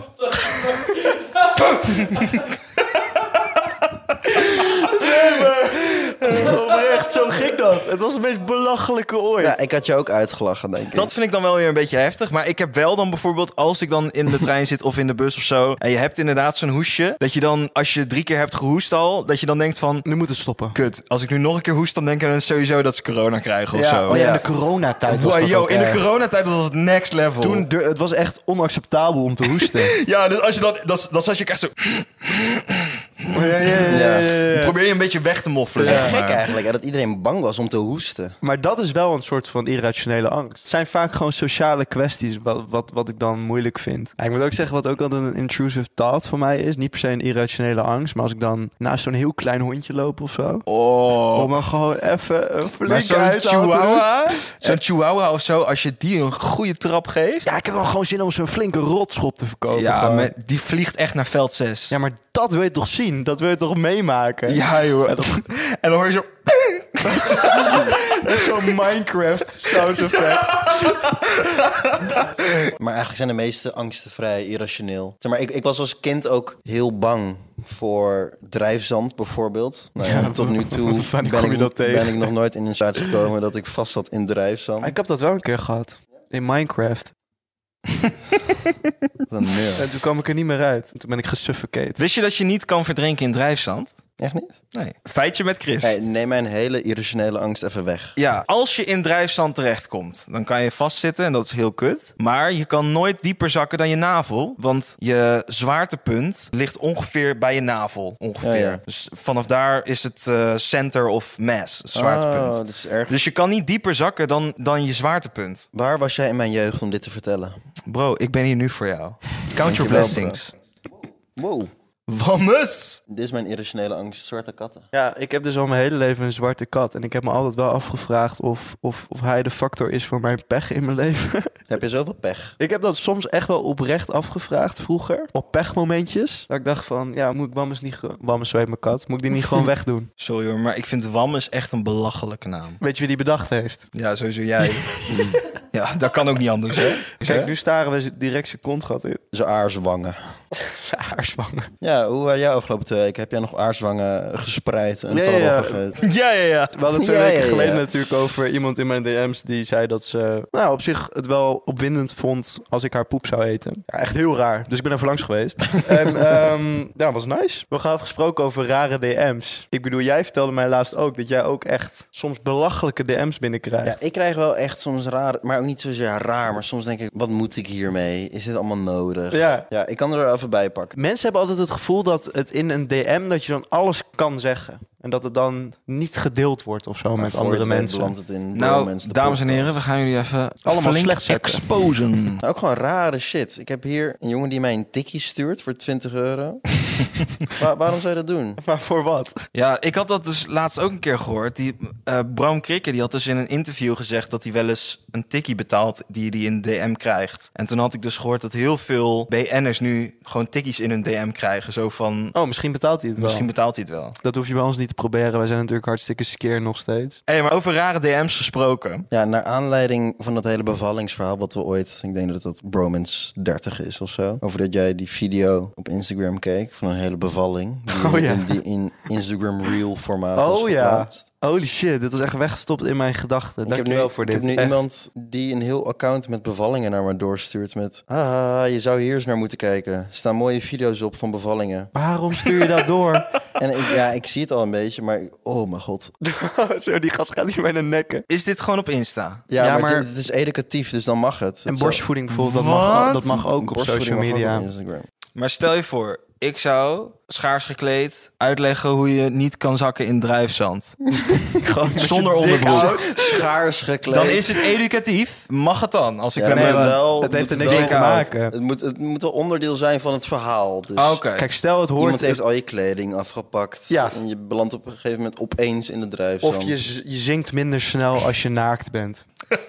Speaker 1: Oprecht, zo ging dat. Het was het meest belachelijke ooit.
Speaker 3: Ja, ik had je ook uitgelachen, denk ik.
Speaker 2: Dat vind ik dan wel weer een beetje heftig. Maar ik heb wel dan bijvoorbeeld, als ik dan in de trein zit of in de bus of zo... en je hebt inderdaad zo'n hoesje... dat je dan, als je drie keer hebt gehoest al... dat je dan denkt van...
Speaker 1: Nu moet het stoppen.
Speaker 2: Kut, als ik nu nog een keer hoest... dan denken mensen sowieso dat ze corona krijgen of
Speaker 1: Ja,
Speaker 2: zo.
Speaker 1: oh ja,
Speaker 3: Ja.
Speaker 1: in de coronatijd was
Speaker 2: Wow,
Speaker 1: dat
Speaker 2: yo,
Speaker 1: ook
Speaker 2: in de
Speaker 1: erg.
Speaker 2: coronatijd was het next level.
Speaker 1: Toen, dur- het was echt onacceptabel om te hoesten.
Speaker 2: Ja, dus als je dan, dan, dan zat je ook echt zo...
Speaker 1: ja, ja, ja, ja, ja.
Speaker 2: Probeer je een beetje weg te moffelen.
Speaker 3: Het is
Speaker 2: zeg
Speaker 3: gek
Speaker 2: maar.
Speaker 3: eigenlijk, hè, dat iedereen bang was om te hoesten.
Speaker 1: Maar dat is wel een soort van irrationele angst. Het zijn vaak gewoon sociale kwesties wat, wat, wat ik dan moeilijk vind. Ja, ik moet ook zeggen wat ook altijd een intrusive thought voor mij is. Niet per se een irrationele angst. Maar als ik dan naast zo'n heel klein hondje loop of zo.
Speaker 2: Oh.
Speaker 1: Om dan gewoon even een
Speaker 2: Maar
Speaker 1: flinke
Speaker 2: zo'n
Speaker 1: uit te halen.
Speaker 2: chihuahua, zo'n chihuahua of zo, als je die een goede trap geeft...
Speaker 1: Ja, ik heb wel gewoon zin om zo'n flinke rotschop te verkopen.
Speaker 2: Ja,
Speaker 1: gewoon.
Speaker 2: maar die vliegt echt naar veld zes.
Speaker 1: Ja, maar dat wil je toch zien? Dat wil je toch meemaken?
Speaker 2: Ja, joh. En dan hoor je zo...
Speaker 1: Dat is zo'n Minecraft sound effect.
Speaker 3: Maar eigenlijk zijn de meeste angsten vrij irrationeel. Zeg maar, ik, ik was als kind ook heel bang voor drijfzand bijvoorbeeld. Nou ja,
Speaker 1: Ja,
Speaker 3: tot nu toe
Speaker 1: wanneer
Speaker 3: ben
Speaker 1: kom je
Speaker 3: ik,
Speaker 1: dat tegen?
Speaker 3: ben ik nog nooit in een situatie gekomen dat ik vast zat in drijfzand.
Speaker 1: Ik heb dat wel een keer gehad. In Minecraft.
Speaker 3: Wat een nerd.
Speaker 1: En toen kwam ik er niet meer uit. En toen ben ik gesuffocated.
Speaker 2: Wist je dat je niet kan verdrinken in drijfzand?
Speaker 3: Echt niet?
Speaker 2: Nee. Feitje met Chris.
Speaker 3: Hey, neem mijn hele irrationele angst even weg.
Speaker 2: Ja, als je in drijfzand terechtkomt, dan kan je vastzitten en dat is heel kut. Maar je kan nooit dieper zakken dan je navel. Want je zwaartepunt ligt ongeveer bij je navel. Ongeveer.
Speaker 3: Ja, ja.
Speaker 2: Dus vanaf daar is het eh, center of mass, het zwaartepunt.
Speaker 3: Oh, dat is erg.
Speaker 2: Dus je kan niet dieper zakken dan, dan je zwaartepunt.
Speaker 3: Waar was jij in mijn jeugd om dit te vertellen?
Speaker 2: Bro, ik ben hier nu voor jou. Count your
Speaker 3: Dankjewel,
Speaker 2: blessings.
Speaker 3: Wow.
Speaker 2: Wammes!
Speaker 3: Dit is mijn irrationele angst, zwarte katten.
Speaker 1: Ja, ik heb dus al mijn hele leven een zwarte kat. En ik heb me altijd wel afgevraagd of, of, of hij de factor is voor mijn pech in mijn leven.
Speaker 3: Heb je zoveel pech?
Speaker 1: Ik heb dat soms echt wel oprecht afgevraagd vroeger. Op pechmomentjes. Dat ik dacht van, ja, moet ik Wammes niet... Ge- Wammes, zo heet mijn kat. Moet ik die niet gewoon wegdoen?
Speaker 2: Sorry hoor, maar ik vind Wammes echt een belachelijke naam.
Speaker 1: Weet je wie die bedacht heeft?
Speaker 2: Ja, sowieso jij. Ja, dat kan ook niet anders, hè?
Speaker 1: Kijk, nu staren we direct zijn kontgat in.
Speaker 3: Zijn aarzwangen.
Speaker 1: Zijn aarzwangen.
Speaker 3: Ja, hoe waren jouw afgelopen twee weken? Heb jij nog aarzwangen gespreid en
Speaker 1: Ja,
Speaker 3: ja,
Speaker 1: ja.
Speaker 3: gegeten?
Speaker 2: Ja, ja, ja.
Speaker 1: We hadden twee
Speaker 3: Ja,
Speaker 1: weken
Speaker 3: ja, ja.
Speaker 1: geleden natuurlijk over iemand in mijn D M's die zei dat ze nou, op zich het wel opwindend vond als ik haar poep zou eten. Ja, echt heel raar. Dus ik ben even langs geweest. en um, ja, was nice. We gaan gesproken over rare D M's. Ik bedoel, jij vertelde mij laatst ook dat jij ook echt soms belachelijke D M's binnenkrijgt.
Speaker 3: Ja, ik krijg wel echt soms raar, maar ook niet zozeer raar, maar soms denk ik, wat moet ik hiermee? Is dit allemaal nodig?
Speaker 1: Ja.
Speaker 3: Ja, ik kan er wel even bij pakken.
Speaker 1: Mensen hebben altijd het gevoel dat het in een D M dat je dan alles kan zeggen. En dat het dan niet gedeeld wordt of zo
Speaker 3: Maar
Speaker 1: met
Speaker 3: voor
Speaker 1: andere
Speaker 3: het weet
Speaker 1: mensen.
Speaker 3: belandt het in
Speaker 2: Nou,
Speaker 3: Bromance, de
Speaker 2: dames en
Speaker 3: podcast.
Speaker 2: heren, we gaan jullie even
Speaker 1: Allemaal
Speaker 2: flink
Speaker 1: slecht zetten.
Speaker 2: exposen.
Speaker 3: Nou, ook gewoon rare shit. Ik heb hier een jongen die mij een tikkie stuurt voor twintig euro. Waar- waarom zou je dat doen?
Speaker 1: Maar voor wat?
Speaker 2: Ja, ik had dat dus laatst ook een keer gehoord. Die, uh, Bram Krikke die had dus in een interview gezegd dat hij wel eens een tikkie betaalt die hij in D M krijgt. En toen had ik dus gehoord dat heel veel B N'ers nu gewoon tikkies in hun D M krijgen. Zo van,
Speaker 1: Oh, misschien betaalt hij het wel.
Speaker 2: misschien betaalt hij het wel.
Speaker 1: Dat hoef je bij ons niet te proberen. Wij zijn natuurlijk hartstikke skeer nog steeds.
Speaker 2: Hé, hey, maar over rare D M's gesproken.
Speaker 3: Ja, naar aanleiding van dat hele bevallingsverhaal wat we ooit, ik denk dat dat Bromance dertig is of zo, over dat jij die video op Instagram keek van een hele bevalling die,
Speaker 1: Oh, ja.
Speaker 3: in, die in Instagram Reel formaat was
Speaker 1: Oh ja.
Speaker 3: geplaatst.
Speaker 1: Holy shit, dit was echt weggestopt in mijn gedachten.
Speaker 3: Ik heb nu,
Speaker 1: Dankjewel voor
Speaker 3: ik
Speaker 1: dit.
Speaker 3: heb nu
Speaker 1: Echt.
Speaker 3: iemand die een heel account met bevallingen naar me doorstuurt met ah, je zou hier eens naar moeten kijken. Er staan mooie video's op van bevallingen.
Speaker 1: Waarom stuur je dat door?
Speaker 3: En ik, ja, ik zie het al een beetje, maar oh mijn god.
Speaker 1: Zo, die gast gaat hier bijna nekken.
Speaker 2: Is dit gewoon op Insta?
Speaker 3: Ja,
Speaker 1: Ja,
Speaker 3: maar,
Speaker 1: maar-
Speaker 3: Het, het is educatief, dus dan mag het.
Speaker 1: En
Speaker 3: Het
Speaker 1: borstvoeding bijvoorbeeld, dat
Speaker 2: Wat?
Speaker 1: mag, dat mag ook op
Speaker 3: borstvoeding
Speaker 1: social
Speaker 3: mag ook
Speaker 1: media.
Speaker 3: op Instagram.
Speaker 2: Maar stel je voor, ik zou schaars gekleed uitleggen hoe je niet kan zakken in drijfzand.
Speaker 1: Gewoon met je
Speaker 2: Zonder
Speaker 1: dik
Speaker 2: onderbroek.
Speaker 1: hout.
Speaker 3: Schaars gekleed.
Speaker 2: Dan is het educatief. Mag het dan? Als ik
Speaker 3: Ja,
Speaker 2: ben
Speaker 3: maar
Speaker 1: nee,
Speaker 2: even...
Speaker 3: wel,
Speaker 1: Het heeft er
Speaker 3: moet
Speaker 1: niks mee
Speaker 3: wel-
Speaker 1: te
Speaker 2: out.
Speaker 1: maken.
Speaker 3: Het moet, het moet wel onderdeel zijn van het verhaal. Dus
Speaker 2: Ah, Oké.
Speaker 1: Kijk, stel het hoort...
Speaker 3: iemand heeft al je kleding afgepakt.
Speaker 1: Ja.
Speaker 3: En je belandt op een gegeven moment opeens in de drijfzand.
Speaker 1: Of je, z- je zinkt minder snel als je naakt bent.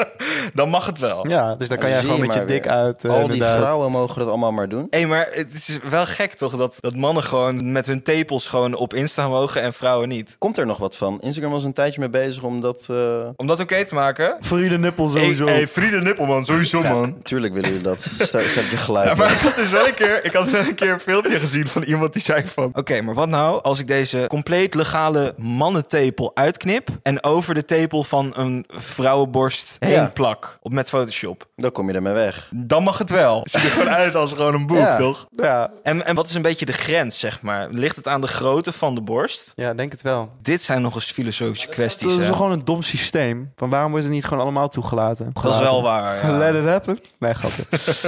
Speaker 2: Dan mag het wel.
Speaker 1: Ja, dus dan kan
Speaker 3: Ja,
Speaker 1: jij
Speaker 3: zie
Speaker 1: gewoon
Speaker 3: je
Speaker 1: met je
Speaker 3: maar
Speaker 1: dik
Speaker 3: weer.
Speaker 1: uit. eh,
Speaker 3: Al die
Speaker 1: inderdaad.
Speaker 3: vrouwen mogen dat allemaal maar doen.
Speaker 2: Hé, maar het is wel gek toch dat, dat mannen gewoon met hun tepels gewoon op Insta mogen en vrouwen niet.
Speaker 3: Komt er nog wat van? Instagram was een tijdje mee bezig om dat... eh,
Speaker 2: Om dat oké te maken?
Speaker 1: Vrienden nippel sowieso.
Speaker 2: Hey, Friede Nippelman, sowieso man.
Speaker 3: Tuurlijk willen jullie dat. Sta, staat je gelijk.
Speaker 2: Ja, maar ik had dus wel een keer, ik had wel een keer een filmpje gezien van iemand die zei van... Oké, maar wat nou als ik deze compleet legale mannentepel uitknip... en over de tepel van een vrouwenborst heen
Speaker 3: Ja.
Speaker 2: plak op met Photoshop?
Speaker 3: Dan kom je ermee weg.
Speaker 2: Dan mag het wel. Het ziet er gewoon uit als gewoon een boek,
Speaker 3: Ja.
Speaker 2: toch?
Speaker 1: Ja,
Speaker 2: En, en wat is een beetje de grens, zeg maar? Ligt het aan de grootte van de borst?
Speaker 1: ja, denk het wel.
Speaker 2: Dit zijn nog eens filosofische kwesties,
Speaker 1: Dat is
Speaker 2: hè?
Speaker 1: toch gewoon een dom systeem. Van waarom wordt het niet gewoon allemaal toegelaten?
Speaker 2: Dat is wel waar, ja.
Speaker 1: Let it happen. Nee, grapje.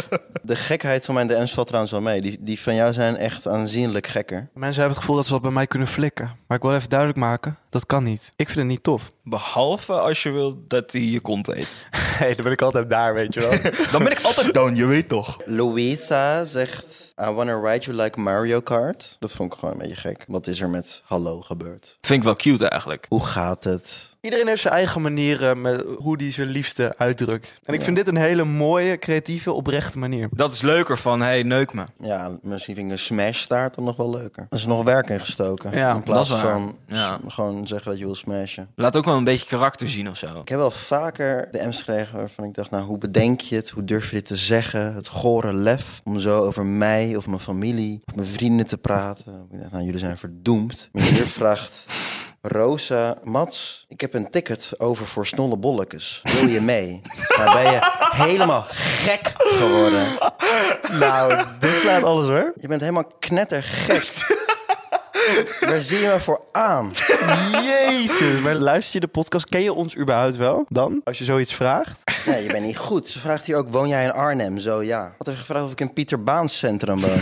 Speaker 3: De gekheid van mijn D M's valt trouwens wel mee. Die, die van jou zijn echt aanzienlijk gekker.
Speaker 1: Mensen hebben het gevoel dat ze dat bij mij kunnen flikken. Maar ik wil even duidelijk maken, dat kan niet. Ik vind het niet tof.
Speaker 2: Behalve als je wil dat hij je kont eet.
Speaker 1: Hé, dan ben ik altijd daar, weet je wel.
Speaker 2: Dan ben ik altijd down, je weet toch?
Speaker 3: Louisa zegt... I wanna ride you like Mario Kart. Dat vond ik gewoon een beetje gek. Wat is er met hallo gebeurd?
Speaker 2: Vind ik wel cute eigenlijk.
Speaker 3: Hoe gaat het?
Speaker 1: Iedereen heeft zijn eigen manieren met hoe hij zijn liefde uitdrukt. En ik vind dit een hele mooie, creatieve, oprechte manier.
Speaker 2: Dat is leuker van, hey, neuk me.
Speaker 3: Ja, misschien vind ik een smashstaart dan nog wel leuker. Er is nog werk in gestoken.
Speaker 1: Ja,
Speaker 3: in plaats
Speaker 2: dat is waar.
Speaker 3: van
Speaker 2: Ja.
Speaker 3: s- gewoon zeggen dat je wil smashen.
Speaker 2: Laat ook wel een beetje karakter zien of zo.
Speaker 3: Ik heb wel vaker de M's gekregen waarvan ik dacht... nou, hoe bedenk je het? Hoe durf je dit te zeggen? Het gore lef om zo over mij of mijn familie of mijn vrienden te praten. Ik dacht, nou, jullie zijn verdoemd. Meneer vraagt... Rosa, Mats, ik heb een ticket over voor snolle bolletjes. Wil je mee? Nou, ben je helemaal gek geworden.
Speaker 1: Nou, dit slaat alles hoor.
Speaker 3: Je bent helemaal knettergek. Waar zie je me voor aan?
Speaker 1: Jezus. Maar luister je de podcast? Ken je ons überhaupt wel dan? Als je zoiets vraagt?
Speaker 3: Nee, je bent niet goed. Ze vraagt hier ook, woon jij in Arnhem? Zo, ja. Had even gevraagd of ik in Pieter Baans Centrum woon.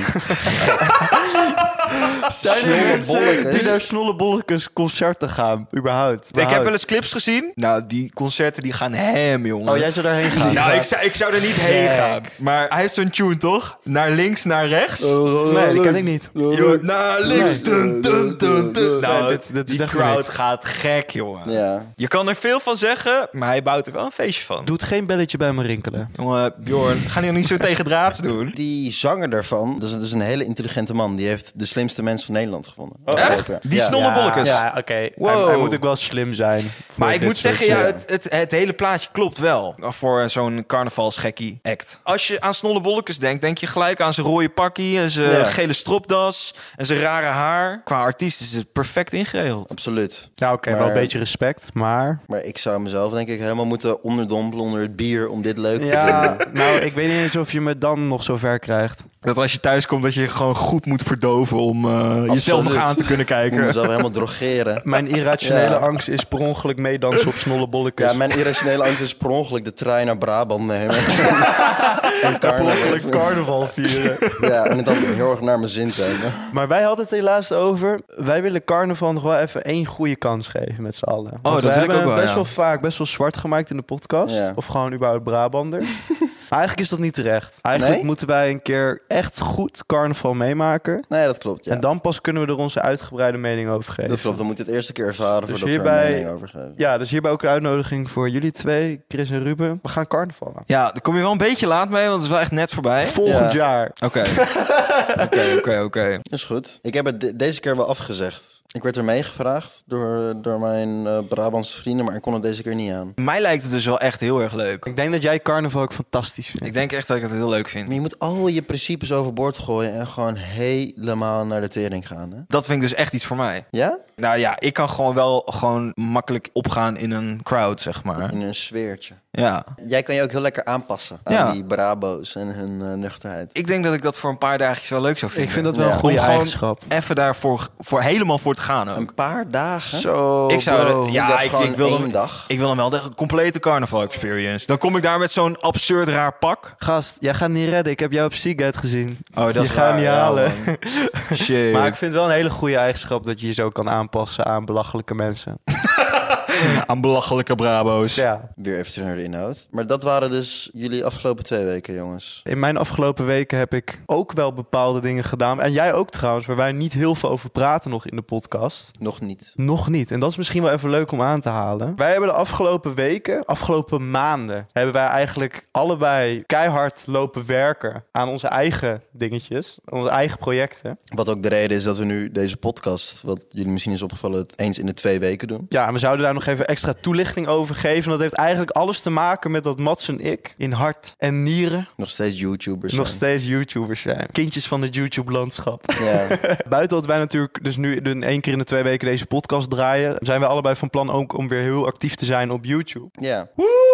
Speaker 1: Zijn er mensen
Speaker 3: Snollebollekes.
Speaker 1: die naar Snollebollekes concerten gaan? Überhaupt?
Speaker 2: Ik heb wel eens clips gezien. Nou, die concerten die gaan hem, jongen.
Speaker 1: Oh, jij zou daarheen gaan?
Speaker 2: Nou, ik zou, ik zou er niet heen
Speaker 1: Gek.
Speaker 2: gaan. Maar hij heeft zo'n tune, toch? Naar links, naar rechts.
Speaker 1: Nee, die ken ik niet.
Speaker 2: Jongen, naar links.
Speaker 1: Nee.
Speaker 2: Dun, dun, dun, dun. Nou,
Speaker 1: Nee, dit- dit
Speaker 2: die
Speaker 1: zegt me
Speaker 2: crowd
Speaker 1: niks.
Speaker 2: gaat gek, jongen.
Speaker 3: Ja.
Speaker 2: Je kan er veel van zeggen, maar hij bouwt er wel een feestje van.
Speaker 1: Doet geen belletje bij me rinkelen.
Speaker 2: Jongen, Bjorn, ga je nog niet zo tegen draads doen?
Speaker 3: Die zanger daarvan, dat is, dat is een hele intelligente man. Die heeft de slimste mens van Nederland gevonden.
Speaker 2: Echt? Die
Speaker 3: Ja.
Speaker 2: snollebollekes?
Speaker 1: Ja, ja, oké. Hij,
Speaker 2: Wow.
Speaker 1: hij moet ook wel slim zijn.
Speaker 2: Maar
Speaker 1: voor
Speaker 2: ik
Speaker 1: dit
Speaker 2: moet
Speaker 1: soort
Speaker 2: zeggen, ja,
Speaker 1: shit.
Speaker 2: het, het, het hele plaatje klopt wel voor zo'n carnavalsgekkie act. Als je aan Snollebollekes denkt, denk je gelijk aan zijn rode pakkie en zijn
Speaker 3: Ja.
Speaker 2: gele stropdas en zijn rare haar. Qua artiest is het perfect ingeregeld.
Speaker 3: Absoluut.
Speaker 1: Ja, oké, wel
Speaker 3: Maar-
Speaker 1: een beetje respect, maar...
Speaker 3: Maar ik zou mezelf denk ik helemaal moeten onderdompelen onder het bier om dit leuk te
Speaker 1: Ja,
Speaker 3: vinden.
Speaker 1: nou, ik weet niet eens of je me dan nog zo ver krijgt.
Speaker 2: Dat als je thuis komt, dat je gewoon goed moet verdoven om eh, jezelf nog aan te kunnen
Speaker 3: Ik moet
Speaker 2: kijken.
Speaker 3: mezelf helemaal drogeren.
Speaker 1: Mijn irrationele
Speaker 3: Ja.
Speaker 1: angst is per ongeluk meedansen op Snollebollekes.
Speaker 3: Ja, mijn irrationele angst is per ongeluk de trein naar Brabant nemen. en
Speaker 1: per ongeluk
Speaker 3: carnaval.
Speaker 1: carnaval vieren.
Speaker 3: Ja, en het dan heel erg naar mijn zin te hebben.
Speaker 1: Maar wij hadden het helaas over. Wij willen carnaval nog wel even één goede kans geven met z'n allen. Want
Speaker 2: dat
Speaker 1: we
Speaker 2: wil ik
Speaker 1: hebben
Speaker 2: ook
Speaker 1: het
Speaker 2: wel,
Speaker 1: best
Speaker 2: ja.
Speaker 1: wel vaak best wel zwart gemaakt in de podcast.
Speaker 3: Ja.
Speaker 1: Of gewoon überhaupt Brabander. Maar eigenlijk is dat niet terecht. Eigenlijk
Speaker 3: Nee?
Speaker 1: moeten wij een keer echt goed carnaval meemaken.
Speaker 3: Nee, dat klopt. Ja.
Speaker 1: En dan pas kunnen we er onze uitgebreide mening over geven.
Speaker 3: Dat klopt, we moeten het eerst een keer ervaren
Speaker 1: Dus
Speaker 3: voordat
Speaker 1: hierbij-
Speaker 3: we er een mening over geven.
Speaker 1: Ja, dus hierbij ook een uitnodiging voor jullie twee, Chris en Ruben. We gaan carnavallen.
Speaker 2: Ja, daar kom je wel een beetje laat mee, want het is wel echt net voorbij.
Speaker 1: Volgend
Speaker 3: Ja.
Speaker 1: jaar.
Speaker 2: Oké. Oké, oké, oké.
Speaker 3: Is goed. Ik heb het de- deze keer wel afgezegd. Ik werd er meegevraagd door, door mijn eh, Brabantse vrienden, maar ik kon het deze keer niet aan.
Speaker 2: Mij lijkt het dus wel echt heel erg leuk.
Speaker 1: Ik denk dat jij carnaval ook fantastisch vindt.
Speaker 2: Ik denk echt dat ik het heel leuk vind.
Speaker 3: Maar je moet al je principes overboord gooien en gewoon helemaal naar de tering gaan. Hè?
Speaker 2: Dat vind ik dus echt iets voor mij.
Speaker 3: Ja?
Speaker 2: Nou ja, ik kan gewoon wel gewoon makkelijk opgaan in een crowd, zeg maar.
Speaker 3: In een sfeertje.
Speaker 2: Ja.
Speaker 3: Jij kan je ook heel lekker aanpassen aan
Speaker 2: Ja.
Speaker 3: die Brabo's en hun eh, nuchterheid.
Speaker 2: Ik denk dat ik dat voor een paar dagjes wel leuk zou vinden.
Speaker 1: Ik vind dat wel
Speaker 3: Ja.
Speaker 1: een goede
Speaker 2: Om gewoon
Speaker 1: eigenschap.
Speaker 2: Even daarvoor voor helemaal voor te gaan ook.
Speaker 3: Een paar dagen?
Speaker 1: Zo,
Speaker 2: Ik zou
Speaker 1: bro.
Speaker 2: de- ja,
Speaker 3: dacht
Speaker 2: ik,
Speaker 3: gewoon
Speaker 2: ik wil
Speaker 3: één
Speaker 2: dan,
Speaker 3: dag.
Speaker 2: ik wil dan wel de complete carnaval experience. Dan kom ik daar met zo'n absurd raar pak.
Speaker 1: Gast, jij gaat niet redden. Ik heb jou op Seagate gezien.
Speaker 2: Oh, dat
Speaker 1: je
Speaker 2: is
Speaker 1: gaat
Speaker 2: waar,
Speaker 1: niet
Speaker 2: ja,
Speaker 1: halen.
Speaker 2: man. Shit.
Speaker 1: Maar ik vind het wel een hele goede eigenschap dat je je zo kan aanpassen aan belachelijke mensen.
Speaker 2: Aan belachelijke Brabo's.
Speaker 1: Ja.
Speaker 3: Weer even terug naar de inhoud. Maar dat waren dus jullie afgelopen twee weken, jongens.
Speaker 1: In mijn afgelopen weken heb ik ook wel bepaalde dingen gedaan. En jij ook trouwens, waar wij niet heel veel over praten nog in de podcast.
Speaker 3: Nog niet.
Speaker 1: Nog niet. En dat is misschien wel even leuk om aan te halen. Wij hebben de afgelopen weken, afgelopen maanden, hebben wij eigenlijk allebei keihard lopen werken aan onze eigen dingetjes. Onze eigen projecten.
Speaker 3: Wat ook de reden is dat we nu deze podcast, wat jullie misschien is opgevallen, het eens in de twee weken doen.
Speaker 1: Ja, en we zouden daar nog even extra toelichting over geven. Dat heeft eigenlijk alles te maken met dat Mats en ik in hart en nieren
Speaker 3: Nog steeds YouTubers
Speaker 1: nog
Speaker 3: zijn.
Speaker 1: steeds YouTubers zijn. Kindjes van het YouTube-landschap.
Speaker 3: Ja.
Speaker 1: Buiten dat wij natuurlijk dus nu in één keer in de twee weken deze podcast draaien, zijn wij allebei van plan ook om weer heel actief te zijn op YouTube.
Speaker 3: ja.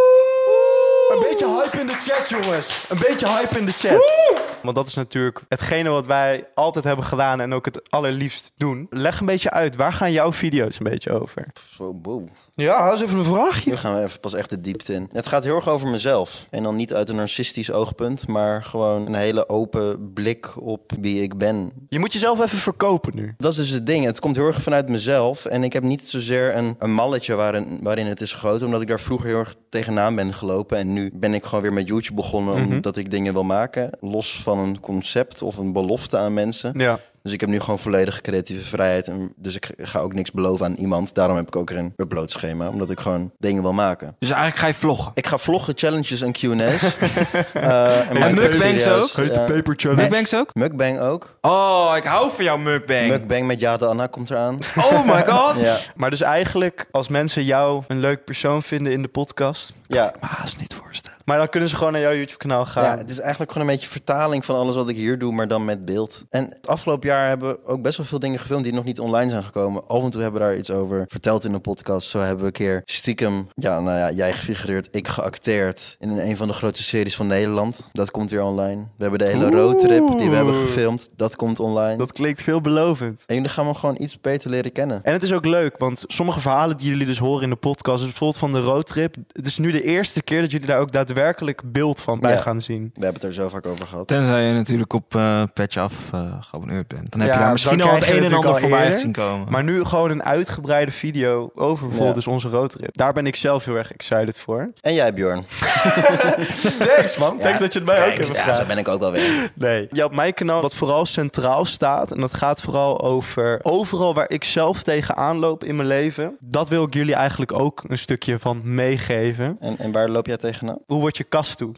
Speaker 1: Een beetje hype in de chat, jongens. Een beetje hype in de chat. Want dat is natuurlijk hetgene wat wij altijd hebben gedaan en ook het allerliefst doen. Leg een beetje uit, waar gaan jouw video's een beetje over?
Speaker 3: Zo, wow.
Speaker 1: Ja, hou eens even een vraagje.
Speaker 3: Nu gaan we even pas echt de diepte in. Het gaat heel erg over mezelf. En dan niet uit een narcistisch oogpunt, maar gewoon een hele open blik op wie ik ben.
Speaker 1: Je moet jezelf even verkopen nu.
Speaker 3: Dat is dus het ding. Het komt heel erg vanuit mezelf. En ik heb niet zozeer een, een malletje waarin, waarin het is gegoten, omdat ik daar vroeger heel erg tegenaan ben gelopen. En nu ben ik gewoon weer met YouTube begonnen,
Speaker 1: Mhm.
Speaker 3: omdat ik dingen wil maken. Los van een concept of een belofte aan mensen.
Speaker 1: Ja.
Speaker 3: Dus ik heb nu gewoon volledige creatieve vrijheid. En dus ik ga ook niks beloven aan iemand. Daarom heb ik ook er een uploadschema. Omdat ik gewoon dingen wil maken.
Speaker 2: Dus eigenlijk ga je vloggen.
Speaker 3: Ik ga vloggen, challenges en Q and A's. uh,
Speaker 2: En mukbangs ook?
Speaker 1: Heet de paper challenge.
Speaker 2: Mukbangs ook?
Speaker 3: Mukbang ook.
Speaker 2: Oh, ik hou van jouw mukbang.
Speaker 3: Mukbang met Jade Anna komt eraan.
Speaker 2: Oh my god.
Speaker 3: Ja,
Speaker 1: Maar dus eigenlijk, als mensen jou een leuk persoon vinden in de podcast,
Speaker 3: ja.
Speaker 1: haast niet voorstellen. Maar dan kunnen ze gewoon naar jouw YouTube-kanaal gaan.
Speaker 3: Ja, het is eigenlijk gewoon een beetje vertaling van alles wat ik hier doe, maar dan met beeld. En het afgelopen jaar hebben we ook best wel veel dingen gefilmd die nog niet online zijn gekomen. Af en toe hebben we daar iets over verteld in een podcast. Zo hebben we een keer stiekem, ja, nou ja, jij gefigureerd, ik geacteerd in een van de grootste series van Nederland. Dat komt weer online. We hebben de hele
Speaker 1: Oeh.
Speaker 3: roadtrip die we hebben gefilmd. Dat komt online.
Speaker 1: Dat klinkt veelbelovend.
Speaker 3: En jullie gaan me gewoon iets beter leren kennen.
Speaker 1: En het is ook leuk, want sommige verhalen die jullie dus horen in de podcast, dus bijvoorbeeld van de roadtrip, het is nu de eerste keer dat jullie daar ook daadwerkelijk beeld van bij
Speaker 3: Ja.
Speaker 1: gaan zien.
Speaker 3: We hebben het er zo vaak over gehad.
Speaker 2: Tenzij je natuurlijk op uh, Patch Af uh, geabonneerd bent. Dan heb
Speaker 1: Ja,
Speaker 2: je daar misschien
Speaker 1: dan
Speaker 2: al het
Speaker 1: krijg je
Speaker 2: een en
Speaker 1: natuurlijk
Speaker 2: ander
Speaker 1: al
Speaker 2: voorbij
Speaker 1: eerder.
Speaker 2: gezien komen.
Speaker 1: Maar nu gewoon een uitgebreide video over bijvoorbeeld
Speaker 3: Ja.
Speaker 1: dus onze roadtrip. Daar ben ik zelf heel erg excited voor.
Speaker 3: En jij, Bjorn.
Speaker 1: Thanks man, thanks dat je het mij ook
Speaker 3: Kijk,
Speaker 1: hebt
Speaker 3: ja,
Speaker 1: gevraagd.
Speaker 3: zo ben ik ook wel weer.
Speaker 1: Nee. Ja, op mijn kanaal wat vooral centraal staat, en dat gaat vooral over overal waar ik zelf tegenaan loop in mijn leven. Dat wil ik jullie eigenlijk ook een stukje van meegeven.
Speaker 3: En, en waar loop jij tegenaan?
Speaker 1: Hoe word je kast toe?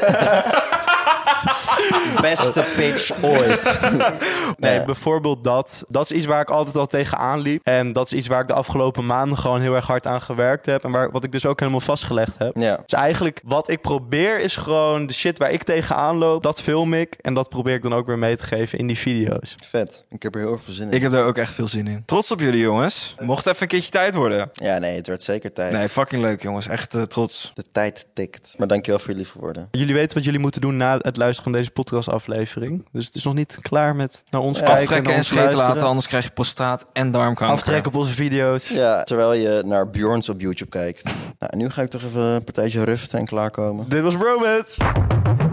Speaker 3: Beste pitch ooit.
Speaker 1: Nee,
Speaker 3: Ja.
Speaker 1: bijvoorbeeld dat. Dat is iets waar ik altijd al tegenaan liep. En dat is iets waar ik de afgelopen maanden gewoon heel erg hard aan gewerkt heb. En waar, wat ik dus ook helemaal vastgelegd heb.
Speaker 3: Ja.
Speaker 1: Dus eigenlijk wat ik probeer is gewoon de shit waar ik tegenaan loop. Dat film ik. En dat probeer ik dan ook weer mee te geven in die video's.
Speaker 3: Vet. Ik heb er heel erg veel zin in.
Speaker 2: Ik heb daar ook echt veel zin in. Trots op jullie, jongens. Mocht even een keertje tijd worden.
Speaker 3: Ja, nee, het werd zeker tijd.
Speaker 2: Nee, fucking leuk, jongens. Echt uh, trots.
Speaker 3: De tijd tikt. Maar dankjewel voor je lieve woorden.
Speaker 1: Jullie weten wat jullie moeten doen na het luisteren van deze podcastaflevering. Dus het is nog niet klaar met naar ons
Speaker 3: Ja,
Speaker 1: kijken.
Speaker 2: Aftrekken
Speaker 1: naar
Speaker 2: en
Speaker 1: ons
Speaker 2: zweten
Speaker 1: luisteren.
Speaker 2: laten, anders krijg je prostaat en darmkanker.
Speaker 1: Aftrekken op onze video's.
Speaker 3: Ja, terwijl je naar Bjorns op YouTube kijkt. Nou, nu ga ik toch even een partijtje ruften en klaarkomen.
Speaker 1: Dit was Romance.